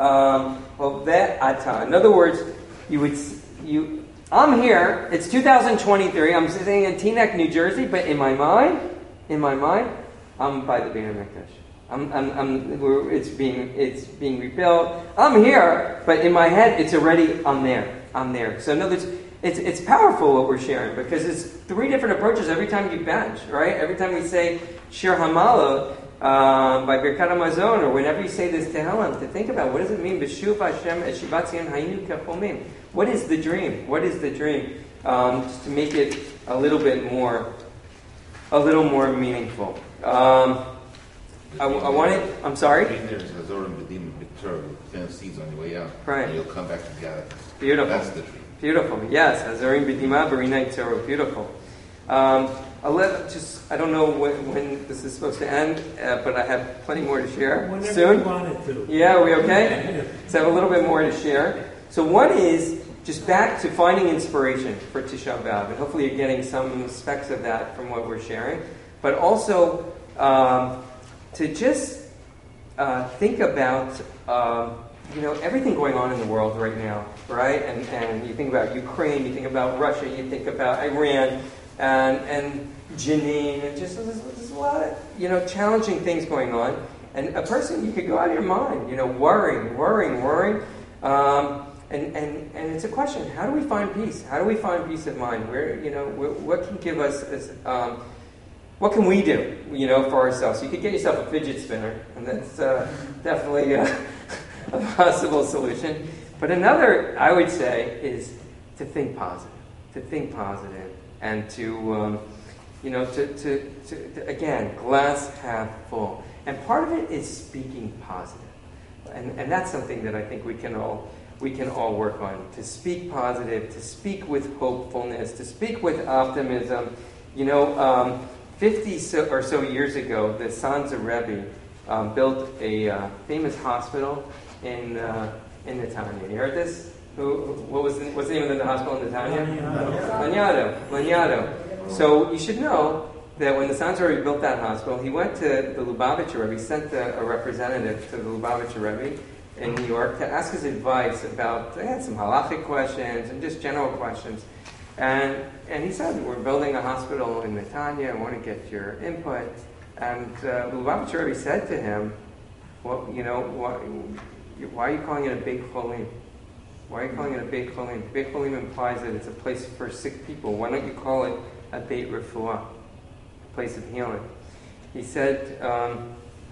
hoveh ata. In other words, you would you. I'm here. It's two thousand twenty-three. I'm sitting in Teaneck, New Jersey, but in my mind, in my mind, I'm by the Beis Hamikdash. I'm, I'm, I'm, we're, it's being, it's being rebuilt. I'm here, but in my head, it's already, I'm there. I'm there. So in other words, it's, it's powerful what we're sharing because it's three different approaches every time you bench, right? Every time we say Shir HaMalot um, by Birkat HaMazon, or whenever you say this Tehillim, to think about what does it mean? B'shuv Hashem et Shivat Zion hayinu kechomim. What is the dream? What is the dream? Um, just to make it a little bit more, a little more meaningful. Um, I, I wanted. I'm sorry. There's Hazorim B'dim B'Tur, plant seeds on your way out, right? And you'll come back together. Beautiful. That's the dream. Beautiful. Yes, Hazorim B'dima B'rinai Torah. Beautiful. Um, I'll let just. I don't know when, when this is supposed to end, uh, but I have plenty more to share. Whenever soon. you want it to. Yeah, are we okay? So I have a little bit more to share. So one is just back to finding inspiration for Tisha B'Av, and hopefully you're getting some specks of that from what we're sharing, but also. Um, To just uh, think about, um, you know, everything going on in the world right now, right? And and you think about Ukraine, you think about Russia, you think about Iran, and and Jenin, and just there's, there's a lot of, you know, challenging things going on. And a person, you could go out of your mind, you know, worrying, worrying, worrying. Um, and, and, and it's a question, how do we find peace? How do we find peace of mind? Where, you know, what, what can give us as... Um, What can we do, you know, for ourselves? You could get yourself a fidget spinner, and that's uh, definitely a, a possible solution. But another, I would say, is to think positive, to think positive, and to, um, you know, to, to, to, to, again, glass half full. And part of it is speaking positive, and and that's something that I think we can all we can all work on. To speak positive, to speak with hopefulness, to speak with optimism, you know. Um, Fifty so, or so years ago, the Sanzer Rebbe um, built a uh, famous hospital in uh, in Netanya. You heard this? Who, what was the, what's the name of the hospital in Netanya? Lanyado. Lanyado. So you should know that when the Sanzer Rebbe built that hospital, he went to the Lubavitcher Rebbe, he sent a, a representative to the Lubavitcher Rebbe in New York to ask his advice about, they had some halachic questions and just general questions. And and he said, we're building a hospital in Netanya, I want to get your input. And uh, the Lubavitcher Rebbe said to him, well, you know, why, why are you calling it a big cholim? Why are you calling it a beit cholim? Beit cholim implies that it's a place for sick people. Why don't you call it a beit refuah, a place of healing? He said um,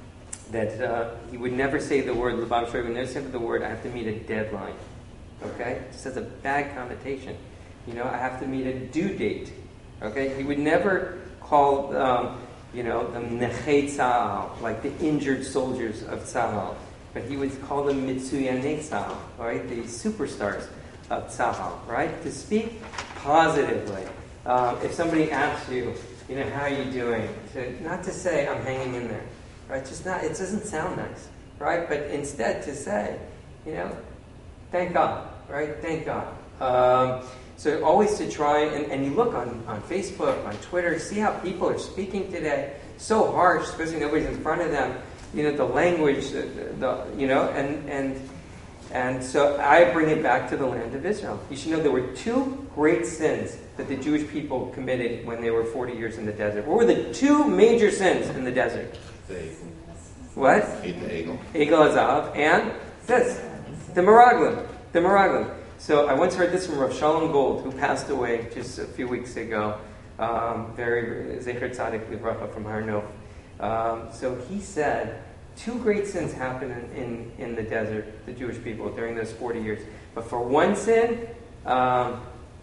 that uh, he would never say the word, Lubavitcher Rebbe would never say the word, I have to meet a deadline. Okay? It just has a bad connotation. You know, I have to meet a due date. Okay? He would never call, um, you know, the Nechei Tzahal, like the injured soldiers of Tzahal. But he would call them Mitsuyanei Tzahal, right? The superstars of Tzahal, right? To speak positively. Um, if somebody asks you, you know, how are you doing? To, not to say, I'm hanging in there, right? Just not, it doesn't sound nice, right? But instead to say, you know, thank God, right? Thank God. Um, so always to try, and, and you look on, on Facebook, on Twitter, see how people are speaking today. So harsh, especially nobody's in front of them. You know, the language, the, the, you know, and and and so I bring it back to the land of Israel. You should know there were two great sins that the Jewish people committed when they were forty years in the desert. What were the two major sins in the desert? The What? Ate the egel. Egel Hazav, and this, the Meraglim, the Meraglim. So I once heard this from Rav Shalom Gold, who passed away just a few weeks ago. Um, very Zecher Tzadik Livracha from Har Nof. Um, so he said, two great sins happened in, in, in the desert, the Jewish people, during those forty years. But for one sin, um,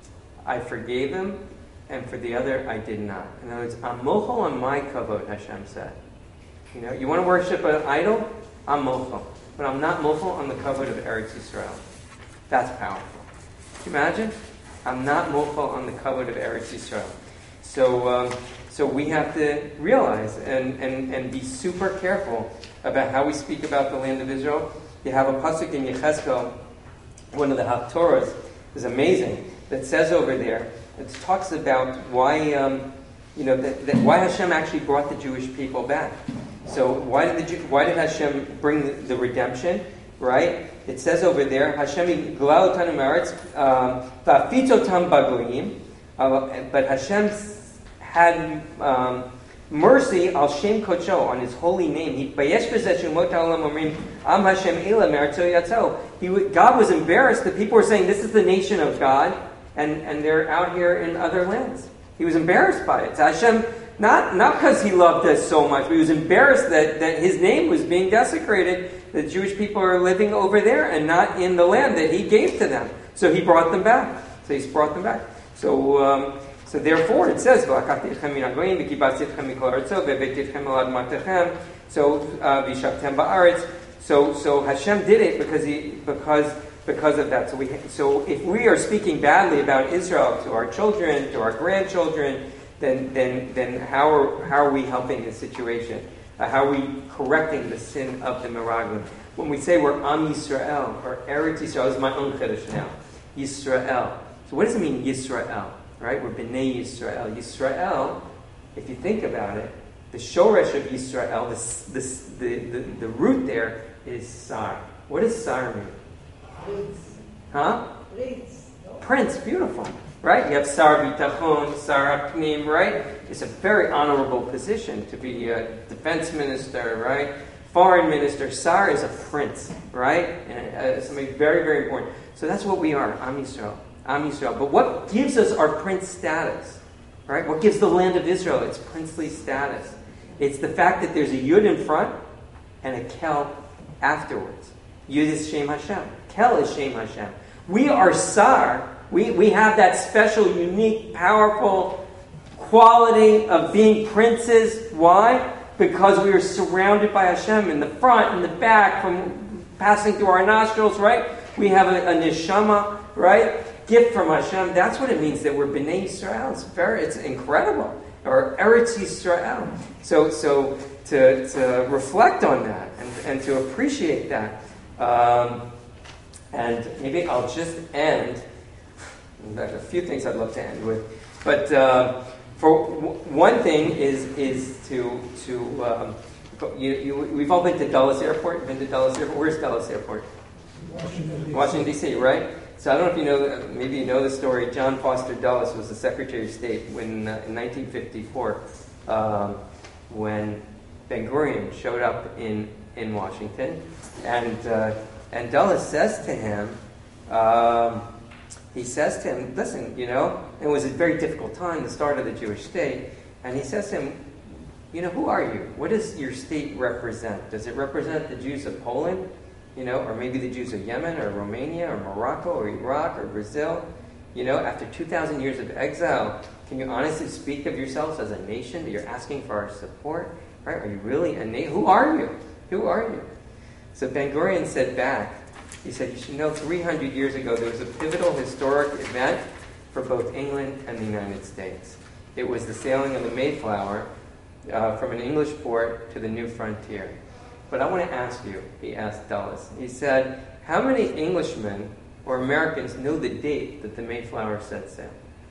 I forgave him, and for the other, I did not. In other words, I'm mochel on my kavod, Hashem said. You know, you want to worship an idol? I'm mochel. But I'm not mochel on the kavod of Eretz Yisrael. That's powerful. Can you imagine? I'm not mochel on the kavod of Eretz Yisrael. So, um, so we have to realize and, and, and be super careful about how we speak about the land of Israel. You have a pasuk in Yechezkel, one of the Haftorahs, is amazing, that says over there, it talks about why, um, you know, that, that why Hashem actually brought the Jewish people back. So why did the Jew, why did Hashem bring the, the redemption? Right? It says over there, Hashem glal otan u'meretz va'afitz otam bagoyim, but Hashem had um, mercy al Shem Kocho, on His holy name. He Am Hashem Ela Meretzo Yatzo. He God was embarrassed that people were saying this is the nation of God, and, and they're out here in other lands. He was embarrassed by it. So Hashem, not not because He loved us so much, but He was embarrassed that, that His name was being desecrated. The Jewish people are living over there and not in the land that He gave to them. So He brought them back. So He's brought them back. So. Um, So therefore, it says, so uh, so so Hashem did it because he because because of that. So we so if we are speaking badly about Israel to our children, to our grandchildren, then then then how are how are we helping the situation? Uh, how are we correcting the sin of the Meraglim? When we say we're Am Yisrael or Eretz Yisrael, this is my own chiddush now. Yisrael. So what does it mean, Yisrael? Right? We're B'nai Yisrael. Yisrael, if you think about it, the shoresh of Yisrael, this, this, the, the, the root there is Sar. What does Sar mean? Prince. Huh? Prince. Prince, beautiful. Right? You have Sar B'tachon, Sar Apnim, right? It's a very honorable position to be a defense minister, right? Foreign minister. Sar is a prince, right? And uh, somebody very, very important. So that's what we are, Am Yisrael. Am Yisrael. But what gives us our prince status? Right? What gives the land of Israel its princely status? It's the fact that there's a Yud in front and a Kel afterwards. Yud is Shem Hashem. Kel is Shem Hashem. We are Sar. We, we have that special, unique, powerful quality of being princes. Why? Because we are surrounded by Hashem in the front, in the back, from passing through our nostrils, right? We have a, a neshama, right? Gift from Hashem. That's what it means that we're B'nai Yisrael. It's very, it's incredible. Or Eretz Yisrael. So, so to, to reflect on that and, and to appreciate that. Um, And maybe I'll just end. There's a few things I'd love to end with, but uh, for w- one thing is is to to um, you, you, we've all been to Dulles Airport. You've been to Dulles Airport. Where's Dulles Airport? Washington, D C Washington, D C, right? So I don't know if you know, maybe you know the story. John Foster Dulles was the Secretary of State when uh, in nineteen fifty-four, um, when Ben Gurion showed up in, in Washington, and uh, and Dulles says to him, um, he says to him, listen, you know, it was a very difficult time, the start of the Jewish state, and he says to him, you know, who are you? What does your state represent? Does it represent the Jews of Poland? You know, or maybe the Jews of Yemen, or Romania, or Morocco, or Iraq, or Brazil? You know, after two thousand years of exile, can you honestly speak of yourselves as a nation that you're asking for our support? Right? Are you really a nation? Who are you? Who are you? So Ben Gurion said back, he said, you should know three hundred years ago there was a pivotal historic event for both England and the United States. It was the sailing of the Mayflower uh, from an English port to the new frontier. But I want to ask you, he asked Dulles, he said, how many Englishmen or Americans know the date that the Mayflower set sail?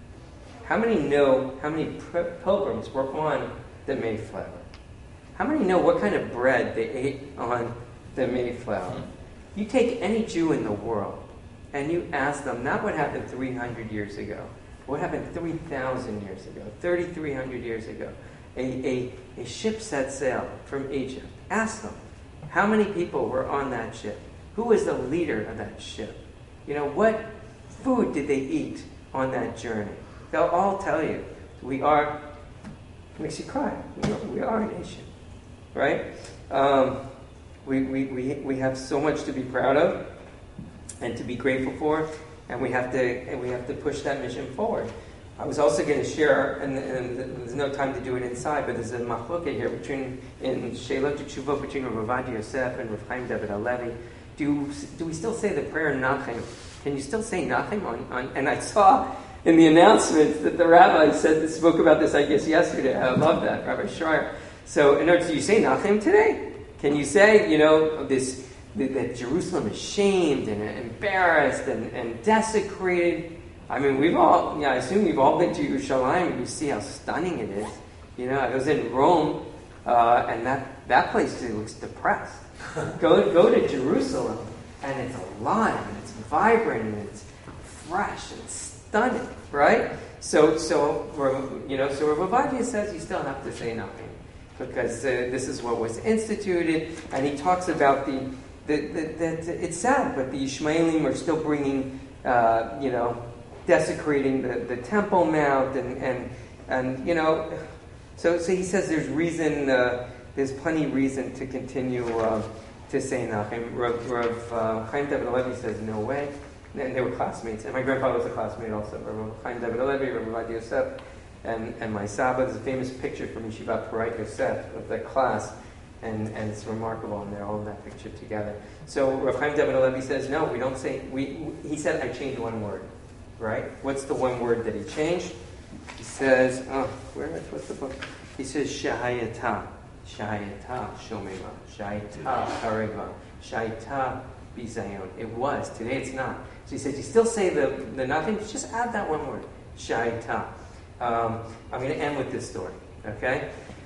How many know how many pilgrims were on the Mayflower? How many know what kind of bread they ate on the Mayflower? You take any Jew in the world and you ask them not what happened three hundred years ago, what happened three thousand years ago, thirty-three hundred years ago. A, a, a ship set sail from Egypt. Ask them, how many people were on that ship? Who was the leader of that ship? You know, what food did they eat on that journey? They'll all tell you, we are, it makes you cry, we are, we are a nation, right? Um, we, we, we, we have so much to be proud of and to be grateful for, and we have to, and we have to push that mission forward. I was also going to share, and, and there's no time to do it inside, but there's a machloket here between in Sheilot Teshuvah between Rav Ovadia Yosef and Rav Chaim David Halevi. Do do we still say the prayer Nachem? Can you still say Nachem on, on? And I saw in the announcement that the rabbi said spoke about this, I guess yesterday. I love that, Rabbi Schreier. So, in other words, do you say Nachem today? Can you say, you know, this that Jerusalem is shamed and embarrassed and, and desecrated? I mean, we've all, yeah, I assume we've all been to Yerushalayim and you see how stunning it is. You know, I was in Rome, uh, and that, that place looks depressed. go go to Jerusalem, and it's alive, and it's vibrant, and it's fresh, and it's stunning, right? So, so you know, so Rav Ovadia says you still have to say nothing, because uh, this is what was instituted, and he talks about the, the, the that it's sad, but the Ishmaelim are still bringing, uh, you know, desecrating the, the Temple Mount, and, and, and you know, so so he says there's reason, uh, there's plenty of reason to continue uh, to say Nachem. Rav, Rav uh, Chaim David Halevi says no way, and they were classmates, and my grandfather was a classmate also. Rav Chaim David Halevi, Rav Ovadia Yosef, and, and my Saba. There's a famous picture from Yeshivat Porat Yosef of the class, and, and it's remarkable, and they're all in that picture together. So Rav Chaim David Halevi says no, we don't say, we. he said I changed one word. Right? What's the one word that he changed? He says, oh, where is, what's the book? He says, Shahayata. Shahayata Shomeva. Shahayata Hareva. Shahayata Bizayon. It was. Today it's not. So he says, you still say the, the nothing? Just add that one word. Shahayata. Um, I'm going to end with this story. Okay?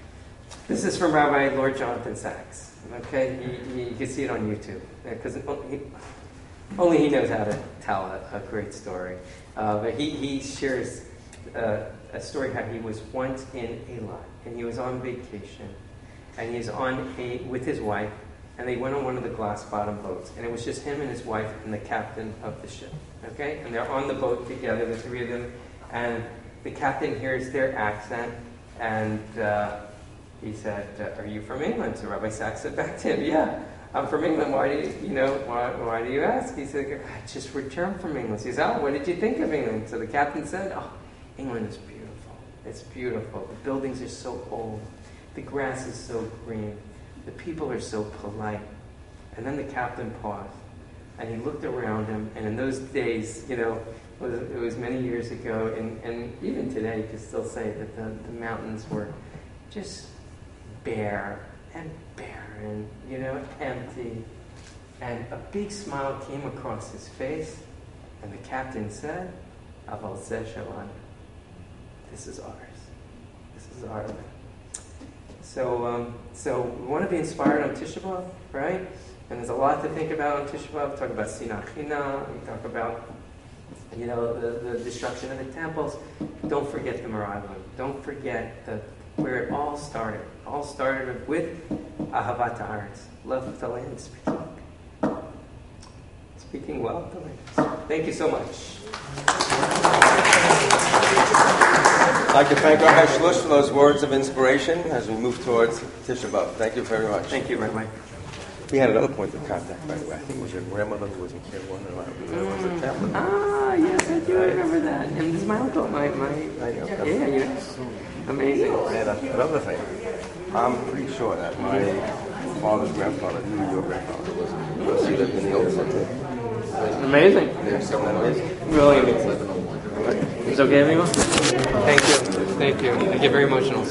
This is from Rabbi Lord Jonathan Sachs. Okay? He, he, you can see it on YouTube. Because only he knows how to tell a, a great story. Uh, but he, he shares uh, a story how he was once in Eilat, and he was on vacation, and he's on a with his wife, and they went on one of the glass-bottom boats, and it was just him and his wife and the captain of the ship. Okay, and they're on the boat together, the three of them, and the captain hears their accent, and uh, he said, uh, "Are you from England?" So Rabbi Sachs said back to him, "Yeah. I'm from England. Why do you, you know, why, why do you ask?" He said, "I just returned from England." He said, "Oh, what did you think of England?" So the captain said, "Oh, England is beautiful. It's beautiful. The buildings are so old. The grass is so green. The people are so polite." And then the captain paused, and he looked around him, and in those days, you know, it was, it was many years ago, and, and even today, you can still say that the, the mountains were just bare and barren, you know, empty. And a big smile came across his face, and the captain said, Aval zeh shelanu. This is ours. This is our land. So, um, so we want to be inspired on Tisha B'Av, right? And there's a lot to think about on Tisha B'Av. We talk about Sinat Chinam. We talk about, you know, the, the destruction of the temples. Don't forget the Meraglim. Don't forget the, where it all started. It all started with Ahavat Haaretz, love of the land. Speaking, speaking well of the land. Thank you so much. I'd like to thank Rabbi Shlush for those words of inspiration as we move towards Tisha B'Av. Thank you very much. Thank you, Rabbi. We had another point of contact, by the way. I think it was your grandmother who was in Care One. Was it Kaplan? Ah, yes, I do remember that. And this is my uncle, my, my, I know. yeah, you know, amazing. And uh, another thing, I'm pretty sure that my father's grandfather knew your grandfather was because he lived in the old city. Amazing. Isn't that amazing? Really amazing. It's okay, everyone? Thank you. Thank you. I get very emotional.